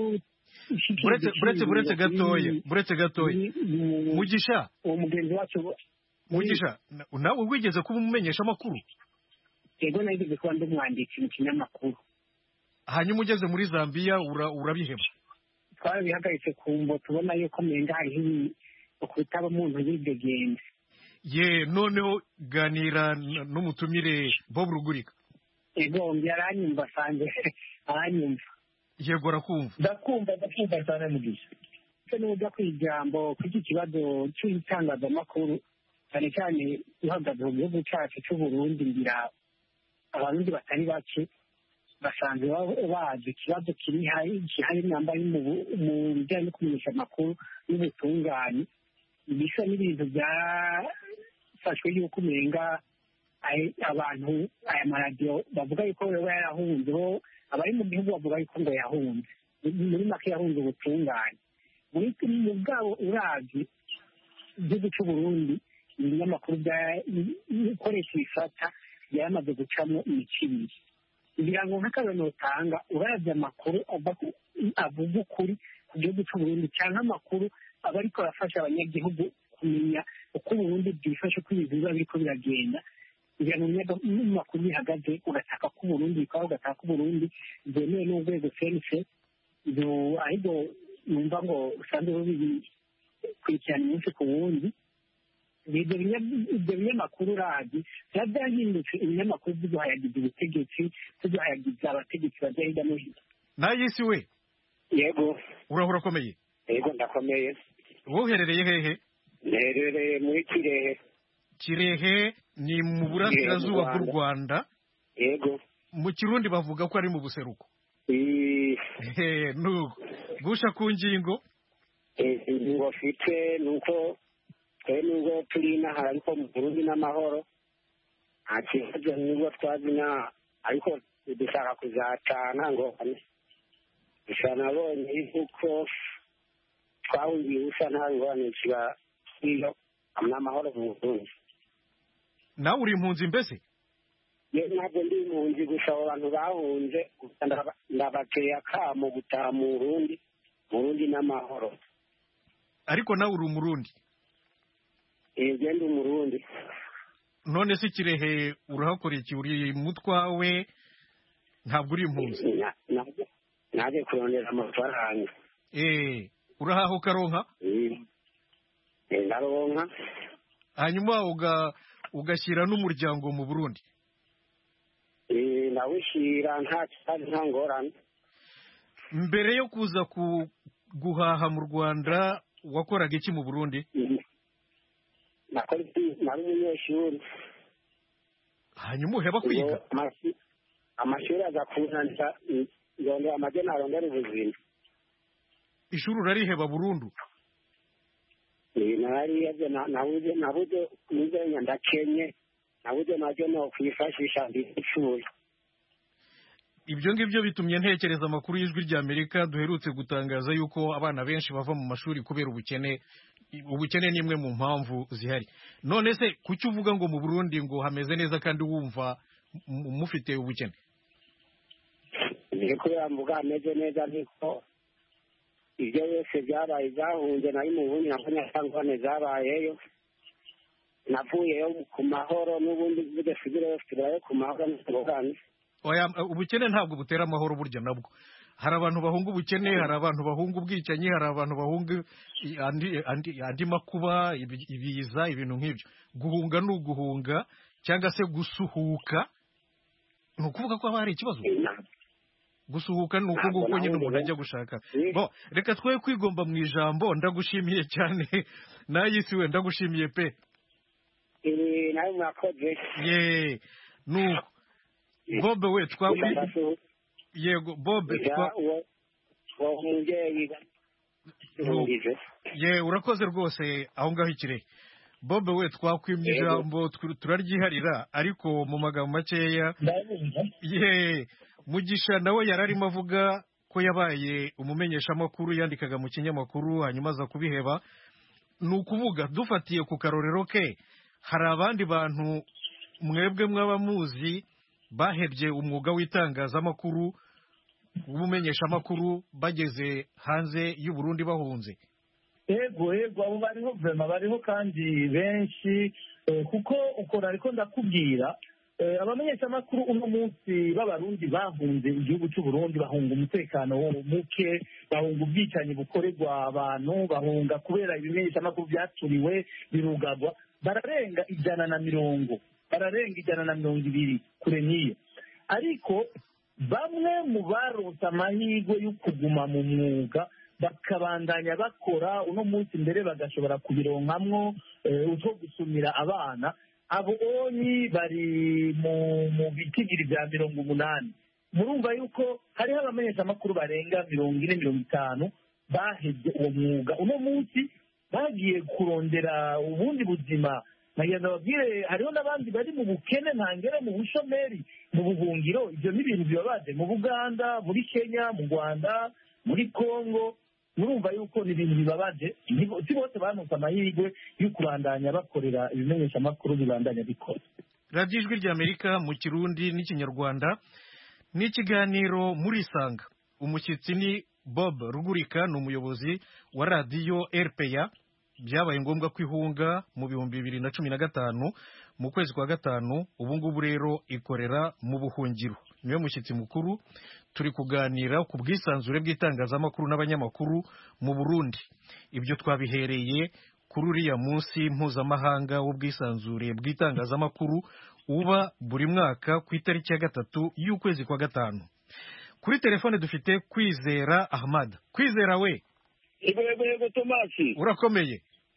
buretse gatoya Mugisha uwo mugenzi wacu Mugisha nawe wigeze kuba umumenyesha amakuru yego nageze kuba ndi umwanditsi mu kinyamakuru hanyuma ugeze muri Zambia urabiheba twarabihagaritse kumva tubona yuko menga hariho ukutaba umuntu yidegenze noneho ganira n'umutumire Bob Rugurika yego yaranyumva sanze aranyumva yego arakumva ndakumva cyane Mugisha n'ujya kwijambo kuri iki kibazo cy'itangazamakuru cyane cyane uhagaze mu gihugu cyacu cy'u Burundi ngira abarundi batari bake basanzwe bazi ikibazo gihari mwambaye mu bijyanye no kumenyesha amakuru n'ubutungane bisa n'ibintu byafashwe y'uko umenga abantu aya maradiyo bavuga yuko yaba yarahunze abari mu gihugu bavuga yuko ngo yahunze muri make yahunze ubutungane mu bwabo uravye igihugu cy'u Burundi ibinyamakuru bikoresha ibifata byamaze gucamo imico ibiri kugira ngo nk'akarorero utanga uravye amakuru avuga ukuri ku gihugu cy'u Burundi cyangwa amakuru aba ariko arafasha abanyagihugu kumenya uko Burundi bwifashe ko ibintu biba biriko biragenda kugira ngo mu makuru bihagaze ugataka ko Burundi bikaba ugataka ko Burundi bwemewe n'urwego CNC ahubwo numva ngo usanzwe bikurikirana umunsi ku wundi ibyo binyamakuru radi biba byahindutse ibinyamakuru byo guhayagiza ubutegetsi byo guhayagiza abategetsi bajya hirya no hino nayisi we yego urahura akomeye yego ndakomeye wowe uherereye hehe nerereye muri Kirehe ni mu burasirazuba bw'u Rwanda yego mu Kirundi bavuga ko ari mu buseruko nuko gusha ku ngingo ingingo afite nuko nubwo turi inaha ariko mu Burundi n'amahoro nta kibazo nubwo twazina ariko dushaka kuzatana ngo gusa nabonye yuko twahungiye ubusa nta ngorane kiba iyo n'amahoro mu Burundi nawe uri impunzi mbese ntabwo ndi impunzi gusa abo bantu bahunze ndabateye akamo gutaha mu Burundi n'amahoro ariko nawe uri umurundi genda umurundi none se Kirehe urahakora iki uri mutwawe ntabwo uri impunzi naje kurondera amafaranga urahaha ukaronka ndaronka hanyuma ugashyira n'umuryango mu Burundi ndawushyira nta kibazo nta ngorane mbere yo kuza guhaha mu Rwanda wakoraga iki mu Burundi nari umunyeshuri hanyuma uheba kwiga amashuri aza kunanira ndondera amajye narondera ubuzima ishuri urariheba burundu nariyebye nabuze nizenya ndakenye nabuze najye no kwifashisha ndi ishuri ibyo ngibyo bitumye ntekereza amakuru y'ijwi ry'Amerika duherutse gutangaza yuko abana benshi bava mu mashuri kubera ubukene ni imwe mu mpamvu zihari. None se kuki uvuga ngo mu Burundi ngo hameze neza kandi wumva mufite ubukene? ni kubera mvuga hameze neza ariko ibyo byose byabaye zahunze nari mu bundi nk'abanyarwanda zabayeyo navuyeyo ku mahoro n'ubundi bidasigaye bafite ku mahoro n'ubugani. Oya, ubukene ntabwo butera amahoro burya nabwo. Hari abantu bahunga ubukene, hari abantu bahunga ubwicanyi, hari abantu bahunga andi makuba, ibiza, ibintu nk'ibyo. Guhunga ni uguhunga cyangwa se gusuhuka. Ni ukuvuga ko haba hari ikibazo. Gusuhuka ni uko nguko nyine umuntu ajya gushaka. Bo, reka twe kwigomba mu ijambo, ndagushimiye cyane. Nayisi we ndagushimiye pe. Nawe mwakoze. Ye, nuko. Bob we yego Bob ye urakoze rwose aho ngaho ikire. Bob we twakwimye ijambo turaryiharira ariko mu magambo makeya. Ye Mugisha nawe yararimo avuga ko yabaye umumenyesha makuru yandikaga mu kinyamakuru hanyuma aza kubiheba. Ni ukuvuga dufatiye ku karorero ke hari abandi bantu mwebwe mwaba muzi bahebye umwuga w'itangazamakuru w'ubumenyeshamakuru bageze hanze y'u Burundi bahunze. Ego abo bariho vrema bariho kandi benshi kuko ukora ariko ndakubwira abamenyeshamakuru uno munsi b'abarundi bahunze igihugu cy'u Burundi bahunga umutekano muke, bahunga ubwicanyi bukorerwa abantu, bahunga kubera ibimenyeshamakuru byaturiwe birugagwa, bararenga 150 bararenga 120 kure niyo. Ariko bamwe mu baronse amahirwe yo kuguma mu mwuga bakabandanya bakora uno munsi mbere bagashobora kubironkamwo utwo gusumira abana, abo onyi bari mu bitigiri bya 80. Murumva yuko hariho abamenyeshamakuru barenga 40-50 bahebye uwo mwuga uno munsi bagiye kurondera ubundi buzima. Nagenda babwire hariho n'abandi bari mu bukene ntangere mu bushomeri mu buhungiro. Ibyo ni ibintu bibabaje mu Buganda, muri Kenya, mu Rwanda, muri Kongo. Murumva yuko ni ibintu bibabaje, si bose banutse amahirwe yo kubandanya bakorera ibimenyeshamakuru bibandanya bikora. Radio Ijwi ry'Amerika mu Kirundi n'Ikinyarwanda n'ikiganiro muri Sanga. Umushyitsi ni Bob Rugurika, ni umuyobozi wa Radio RPA. Byabaye ngombwa kwihunga mu 2015 mu kwezi kwa gatanu. Ubu ngubu rero ikorera mu buhungiro. Niwe mushyitsi mukuru. Turi kuganira ku bwisanzure bw'itangazamakuru n'abanyamakuru mu Burundi. Ibyo twabihereye kuri uriya munsi mpuzamahanga w'ubwisanzure bw'itangazamakuru uba buri mwaka ku itariki ya 3 y'ukwezi kwa gatanu. Kuri telefone dufite Kwizera Ahmad. Kwizera we. Yego Tomasi. Urakomeye?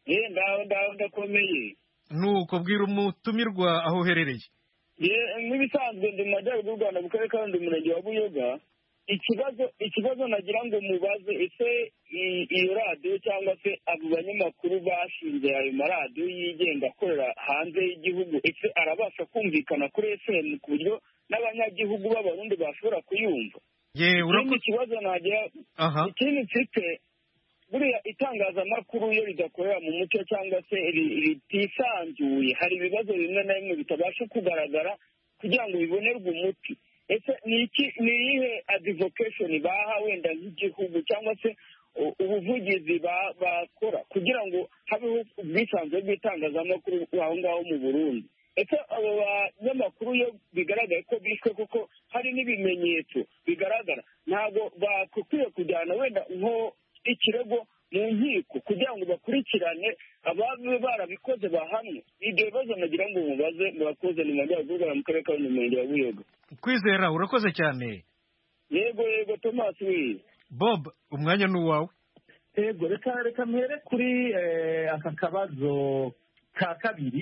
Ndakomeye. Nuko bwira umutumirwa aho uherereye. Nk'ibisanzwe ndi mu majyaruguru y'u Rwanda mu karere ka Rundi umurenge wa Buyoga. Ikibazo nagira ngo mubaze, ese iyo radiyo cyangwa se abo banyamakuru bashinze ayo maradiyo yigenga akorera hanze y'igihugu, ese arabasha kumvikana kuri FM ku buryo n'abanyagihugu b'abarundi bashobora kuyumva? Ikindi kibazo nagira ikindi mfite, buriya itangazamakuru iyo ridakorera mu mucyo cyangwa se ritisanzuye, hari ibibazo bimwe na bimwe bitabasha kugaragara kugira ngo bibonerwe umuti. Ese ni iyihe advocation baha wenda nk'igihugu cyangwa se ubuvugizi bakora kugira ngo habeho ubwisanzure bw'itangazamakuru aho ngaho mu Burundi? Ese abo banyamakuru iyo bigaragaye ko bishwe kuko hari n'ibimenyetso bigaragara, ntabwo bakwiye kujyana wenda nko ikirego mu nkiko kugira ngo bakurikirane ababe barabikoze bahamwe? Ibyo bibazo nagira ngo mubaze. Murakoze. Ni majyaruguru mu karere ka Rundi wa Buyoga. Kwizera urakoze cyane. Yego Thomas we. Bob umwanya ni uwawe. Yego reka mpere kuri aka kabazo ka kabiri.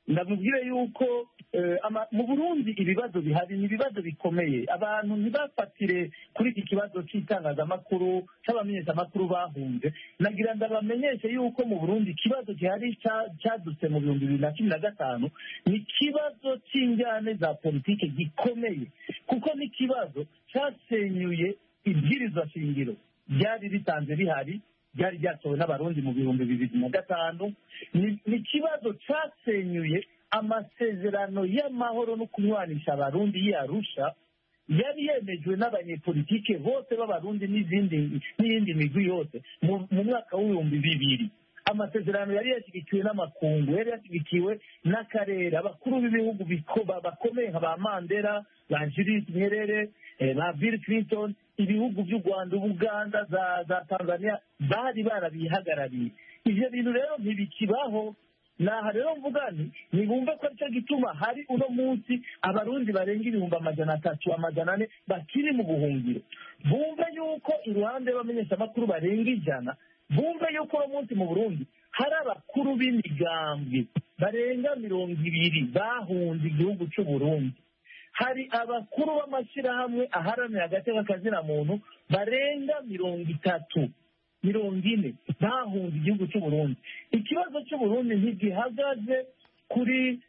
ndamubwire yuko mu Burundi ibibazo bihari ni ibibazo bikomeye. Abantu ntibafatire kuri iki kibazo cy'itangazamakuru cy'abamenyeshamakuru bahunze. Nagira ndabamenyeshe yuko mu Burundi ikibazo gihari cyadutse mu 2015 ni ikibazo cy'injyane za politike gikomeye, kuko ni ikibazo cyasenyuye ibwirizwa shingiro ryari risanzwe rihari, ryari ryatowe n'abarundi mu 2005. Ni ikibazo cyasenyuye amasezerano y'amahoro no kunywanisha abarundi y'Arusha yari yemejwe n'abanyepolitike bose b'abarundi n'iyindi migwi yose mu mwaka w'2000. Amasezerano yari yashyigikiwe n'amakungu, yari yashyigikiwe n'akarere. Abakuru b'ibihugu bakomeye nka ba Mandela, ba Julius Nyerere, ba Bill Clinton, ibihugu by'u Rwanda, Uganda, za Tanzania bari barabihagarariye. Ivyo bintu rero ntibikibaho. Naha rero mvuga ni bumve ko aricyo gituma hari uno munsi abarundi barenga 300,000 400 bakiri mu buhungiro. Bumve yuko iruhande y'abamenyeshamakuru barenga 100, bumve yuko uno munsi mu Burundi hari abakuru b'imigambwe barenga 200 bahunze igihugu cy'u Burundi. Hari abakuru b'amashyirahamwe aharanira agateka kazina muntu barenga 30 40 bahunze igihugu cy'u Burundi. Ikibazo cy'u Burundi ntigihagaze kuri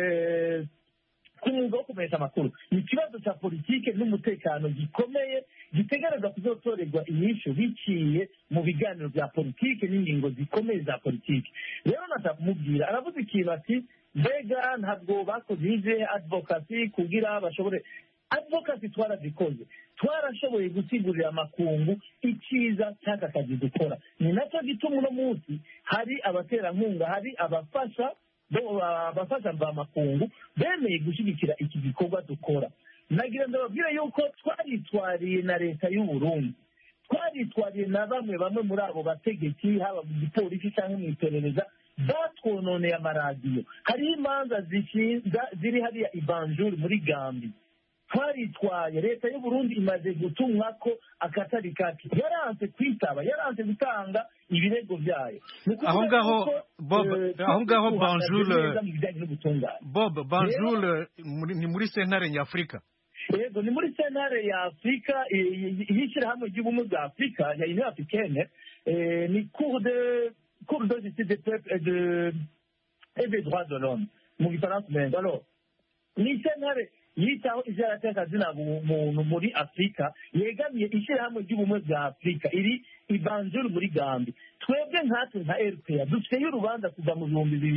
mwuga wo kumenyesha amakuru. Ni ikibazo cya politike n'umutekano gikomeye gitegereza kuzotorerwa inyishu biciye mu biganiro bya politike n'ingingo zikomeye za politike. Rero natamubwira aravuze ikintu ati mbega ntabwo bakoze ize advocacy kugira bashobore. Advocacy twarazikoze, twarashoboye gusigurira amakungu icyiza cy'aka kazi dukora. Ni nacyo gituma uno munsi hari abaterankunga, hari abafasha b'amakungu bemeye gushyigikira iki gikorwa dukora. Nagira ndababwire yuko twaritwariye na leta y'u Burundi, twaritwariye na bamwe muri abo bategetsi, haba mu gipolisi cyangwa mu iperereza, batwononeye amaradiyo. Hariho imanza ziri hariya Ibanjuri muri Gambi. Twaritwaye, leta y'u Burundi imaze gutumwa ko akatari kati, yaranze kwitaba, yaranze gutanga ibirego byayo. Aho ngaho Banjul ni muri sentare nyafurika. Yego, ni muri sentare ya Afurika y'ishyirahamwe ry'ubumwe bwa Afurika ya Union Africaine. Ni cour de justice des peuples et des droits de l'homme mu gifaransa menga. Alors ni sentare yitaho ivy'agateka kazina muntu muri Afurika, yegamiye ishyirahamwe ry'ubumwe bwa Afurika iri Ibanjuri muri Gambi. Twebwe nkatwe nka RPA dufiteyo urubanza kuva mu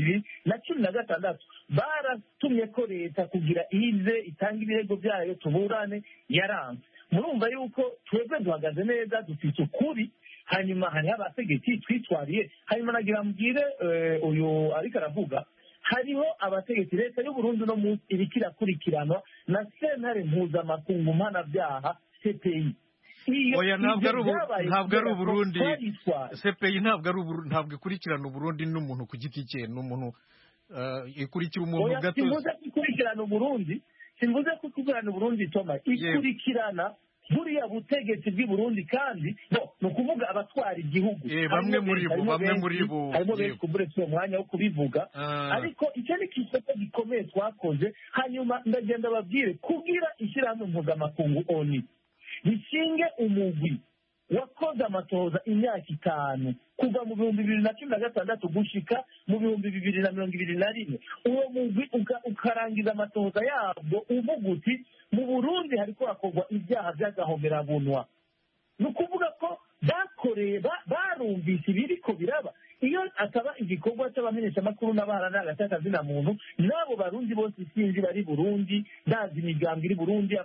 2016 baratumye ko leta kugira ize itanga ibirego byayo tuburane, yaranze. Murumva yuko twebwe duhagaze neza, dufite ukuri. Hanyuma hariho abategetsi twitwariye. Hanyuma nagira mbwire uyu ariko aravuga, hariho abategetsi, leta y'u Burundi no munsi iriko irakurikiranwa na sentare mpuzamakungu mpanabyaha CPI. Oya, ntabwo ari Uburundi. CPI ntabwo ikurikirana Uburundi n'umuntu ku giti cye, n'umuntu ikurikira umuntu gatozi. Simvuze ikurikirana Uburundi, simvuze ko ikurikirana Uburundi Thomas, ikurikirana buriya butegetsi bw'i Burundi, kandi ni ukuvuga abatwara igihugu. Bamwe muri bo harimo benshi kuburetse uwo mwanya wo kubivuga. Ariko icyo ni ikibazo gikomeye twakoze. Hanyuma ndagenda babwire kugira ishyirahamwe mpuzamakungu ONU rishinge umugwi wakoze amatohoza imyaka 5 kuva mu 2016 gushika mu 2021. Uwo mugwi ukarangiza amatohoza yabwo uvuga uti mu Burundi hariko hakorwa ibyaha by'agahomerabunwa. Ni ukuvuga ko bakoreye barumvise ibiriko biraba. Iyo ataba igikorwa cy'abamenyeshamakuru n'abaharanira agateka kazina muntu, n'abo barundi bose sinzi bari Burundi, ndazi imigambi iri Burundi,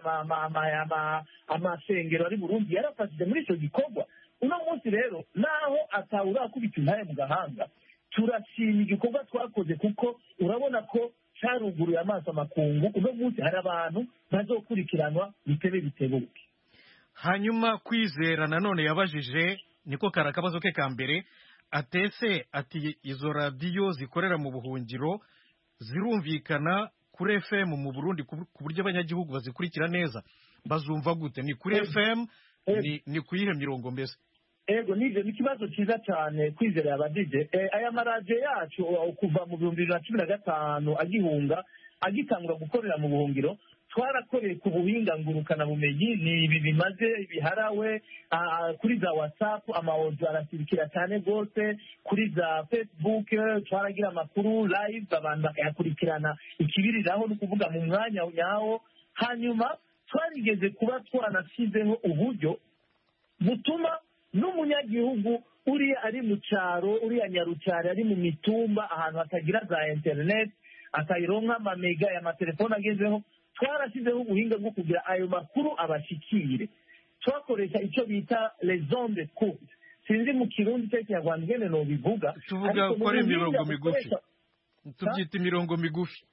amashengero ari Burundi yarafashije muri icyo gikorwa. Uno munsi rero naho atawurakubita intaye mu gahanga, turashima igikorwa twakoze, kuko urabona ko cyaruguruye amaso amakungu. Uno munsi hari abantu bazokurikiranwa bitebe bitebuke. Hanyuma Kwizera nanone yabajije, niko karakabazo ke ka mbere, atese ati izo radiyo zikorera mu buhungiro zirumvikana kuri FM mu Burundi ku buryo abanyagihugu bazikurikira neza, bazumva gute? Ni kuri FM, ni kuyihe mirongo mbese? ego nibyo ni ikibazo cyiza cyane kwizera yabadije aya maradiyo yacu kuva mu 2015 agihunga agitangura gukorera mu buhungiro twarakoreye ku buhinga ngurukana bumenyi ni ibi bimaze biharawe kuri za whatsapp amawodo arasirikira cyane rwose kuri za facebook twaragira amakuru live abantu bakayakurikirana ikibiriraho ni ukuvuga mu mwanya nyawo hanyuma twarigeze kuba twanashyizeho uburyo butuma n'umunyagihugu uriya ari mu cyaro uriya nyarucyari ari mu mitumba ahantu hatagira za interineti atayironka amamega y'amatelefone agezeho twarashyizeho ubuhinga bwo kugira ayo makuru abashyikire twakoresha icyo bita rezone de coupe sinzi mu kirundi cyangwa ikinyarwanda ingene nobivuga tuvuga ko ari imirongo migufi tubyita imirongo migufi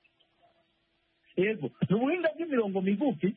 yego ni ubuhinga bw'imirongo migufi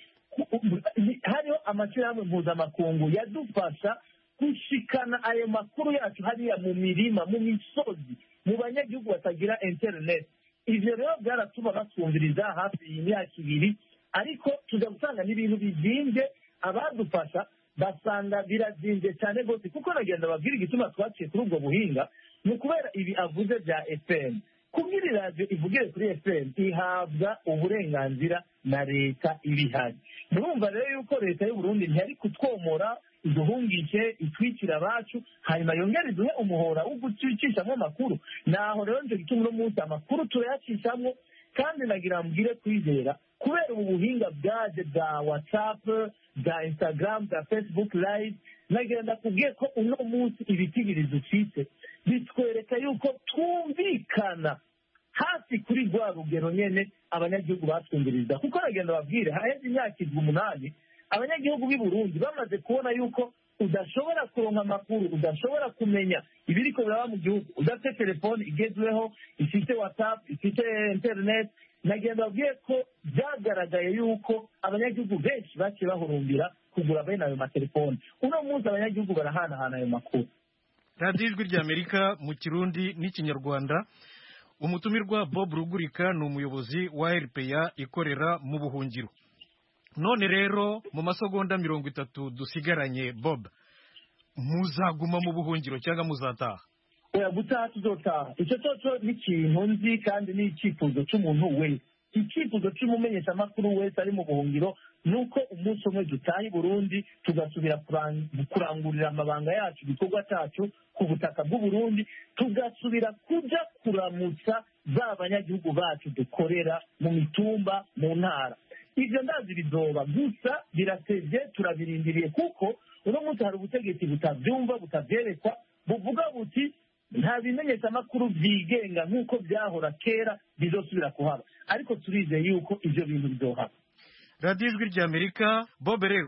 hariho amashyirahamwe mpuzamakungu yadufasha gushikana ayo makuru yacu hariya mu mirima mu misozi mu banyagihugu batagira interineti ivyo rero byaratuma batwumviriza hafi y'imyaka 2 ariko tuza gusanga n'ibintu bizimvye abadufasha basanga birazimvye cyane rwose kuko nagenda babwira igituma twaciye kuri ubwo buhinga ni ukubera ibi avuze bya FM kubwira iradiyo ivugire kuri FM ihabwa uburenganzira na leta ibihari murumva rero yuko leta y'u Burundi ntiyari kutwomora iduhungike itwikira abacu hanyuma yongera iduhe umuhora wo gucishamo amakuru naho rero nicyo gituma uno munsi amakuru turayacishamo kandi nagira mbwire kwizera kubera ubu buhinga bwaje bwa whatsapp bwa instagram bwa facebook live nagira ndakubwiye ko uno munsi ibitigiri dufite bitwereka yuko twumvikana hafi kuri rwa rugero nyene abanyagihugu batwumviriza kuko nagenda babwire haheze imyaka 8 abanyagihugu b'i Burundi bamaze kubona yuko udashobora kuronka amakuru udashobora kumenya ibiriko biraba mu gihugu udafite telefone igezweho ifite whatsapp ifite internet nagenda babwiye ko byagaragaye yuko abanyagihugu benshi baciye bahurumbira kugura bene ayo matelefone uno munsi abanyagihugu barahanahana ayo makuru radiyo ijwi ry'amerika mu kirundi n'ikinyarwanda umutumirwa Bob Rugurika ni umuyobozi wa RPA ikorera mu buhungiro none rero mu masegonda 30 dusigaranye Bob muzaguma mu buhungiro cyangwa muzataha gutaha tuzotaha icyo cyo ni ikintu nzi kandi ni icyifuzo cy'umuntu wese icyifuzo cy'umumenyeshamakuru wese ari mu buhungiro ni uko umunsi umwe dutaha i Burundi tugasubira kurangurira amabanga yacu igikorwa cyacu ku butaka bw'u Burundi tugasubira kujya kuramutsa za banyagihugu bacu dukorera mu mitumba mu ntara ibyo ndazi bizoba gusa biratevye turabirindiriye kuko uno munsi hari ubutegetsi butabyumva butabyerekwa buvuga buti nta bimenyeshamakuru byigenga nk'uko byahora kera bizosubira kuhaba ariko turizeye yuko ibyo bintu bizohaba radiyo ijwi ry'amerika Bob rero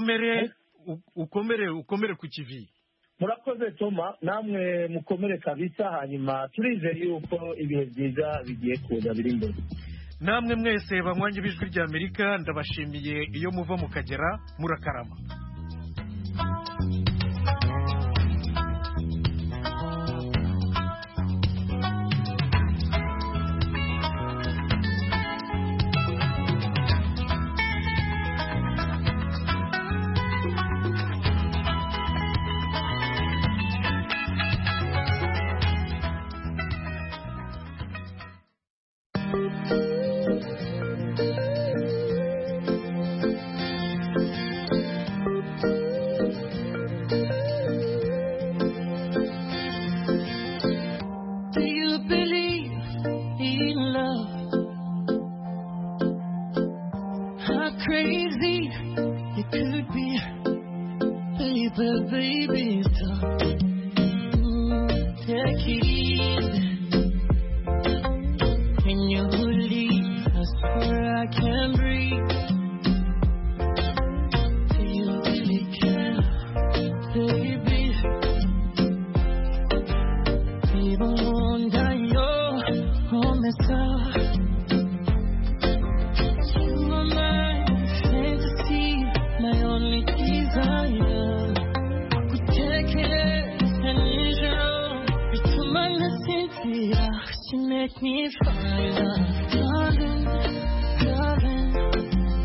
ukomere ku kivi murakoze Toma namwe mukomere kabisa hanyuma turizeye yuko ibihe byiza bigiye kuza biri imbere namwe mwese banywanyi b'ijwi ry'amerika ndabashimiye iyo muva mu Kagera murakarama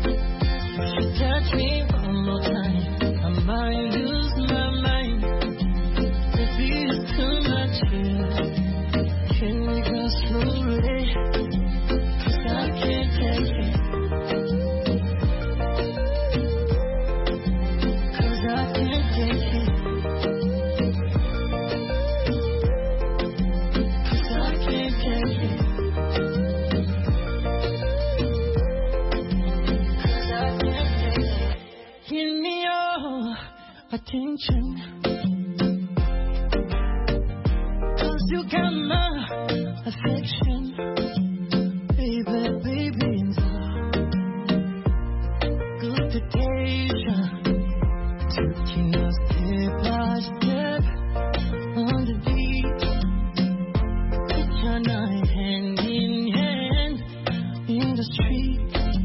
Touch me one more time, I might lose my mind. attention. 'Cause you got my affection. Baby, baby, good to taste ya. Taking us step by step on the beat. Put your night hand in hand in the street.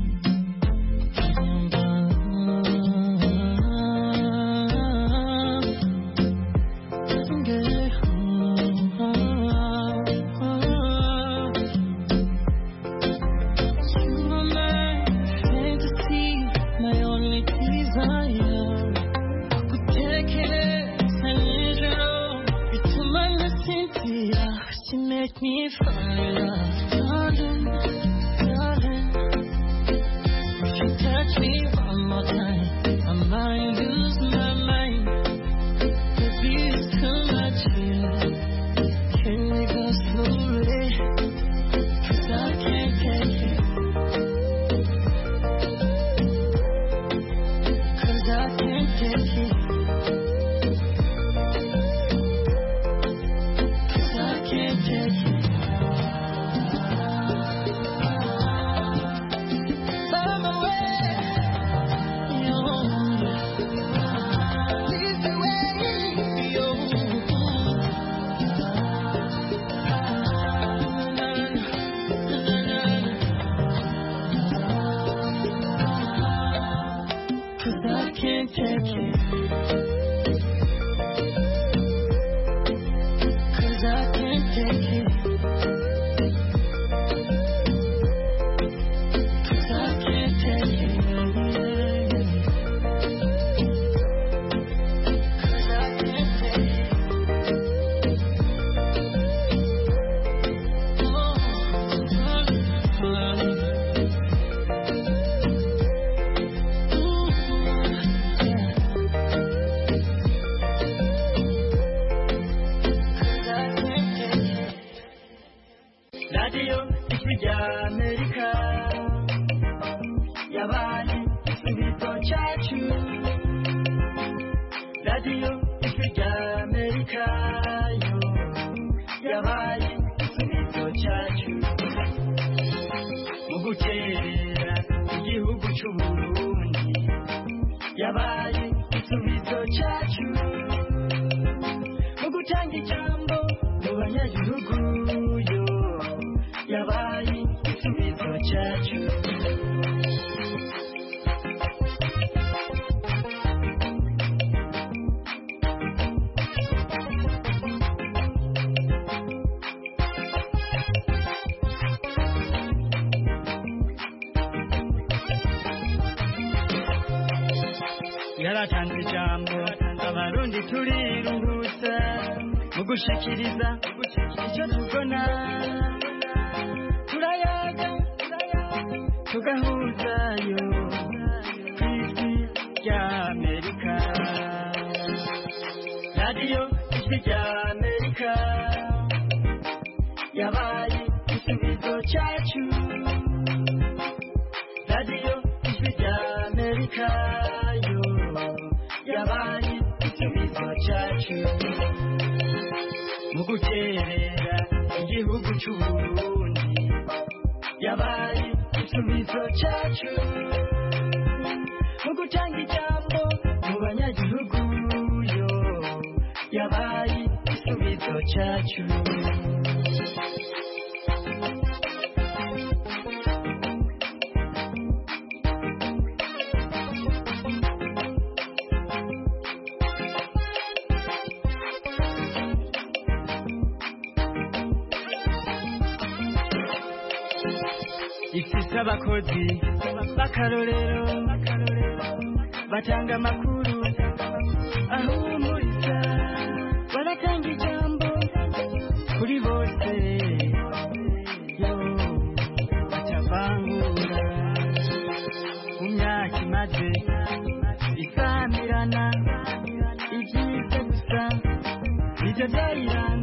Make me fall in love, darling, darling. If you touch me one more time, I might lose my mind. Baby, it's too much here. Can we go slowly? 'Cause I can't take it. 'Cause I can't take it. yaratanze ijambo abarundi turirungutsa mu gushikiriza icyo tubona turayaga tugahuzayo kw'isi rya Amerika radiyo ijwi rya Amerika yabaye igisubizo cyacu radiyo ijwi rya Amerika yabaye igisubizo cyacu mu guterera igihugu cy'u Burundi yabaye igisubizo cyacu mu gutanga ijambo mu banyagihugu yo yabaye igisubizo cyacu. Ifise abakozi b'akarorero batanga amakuru ahumuriza baratanga ijambo kuri bose yo batavangura mu myaka imaze isamirana ibyiza gusa ibyo byayiranga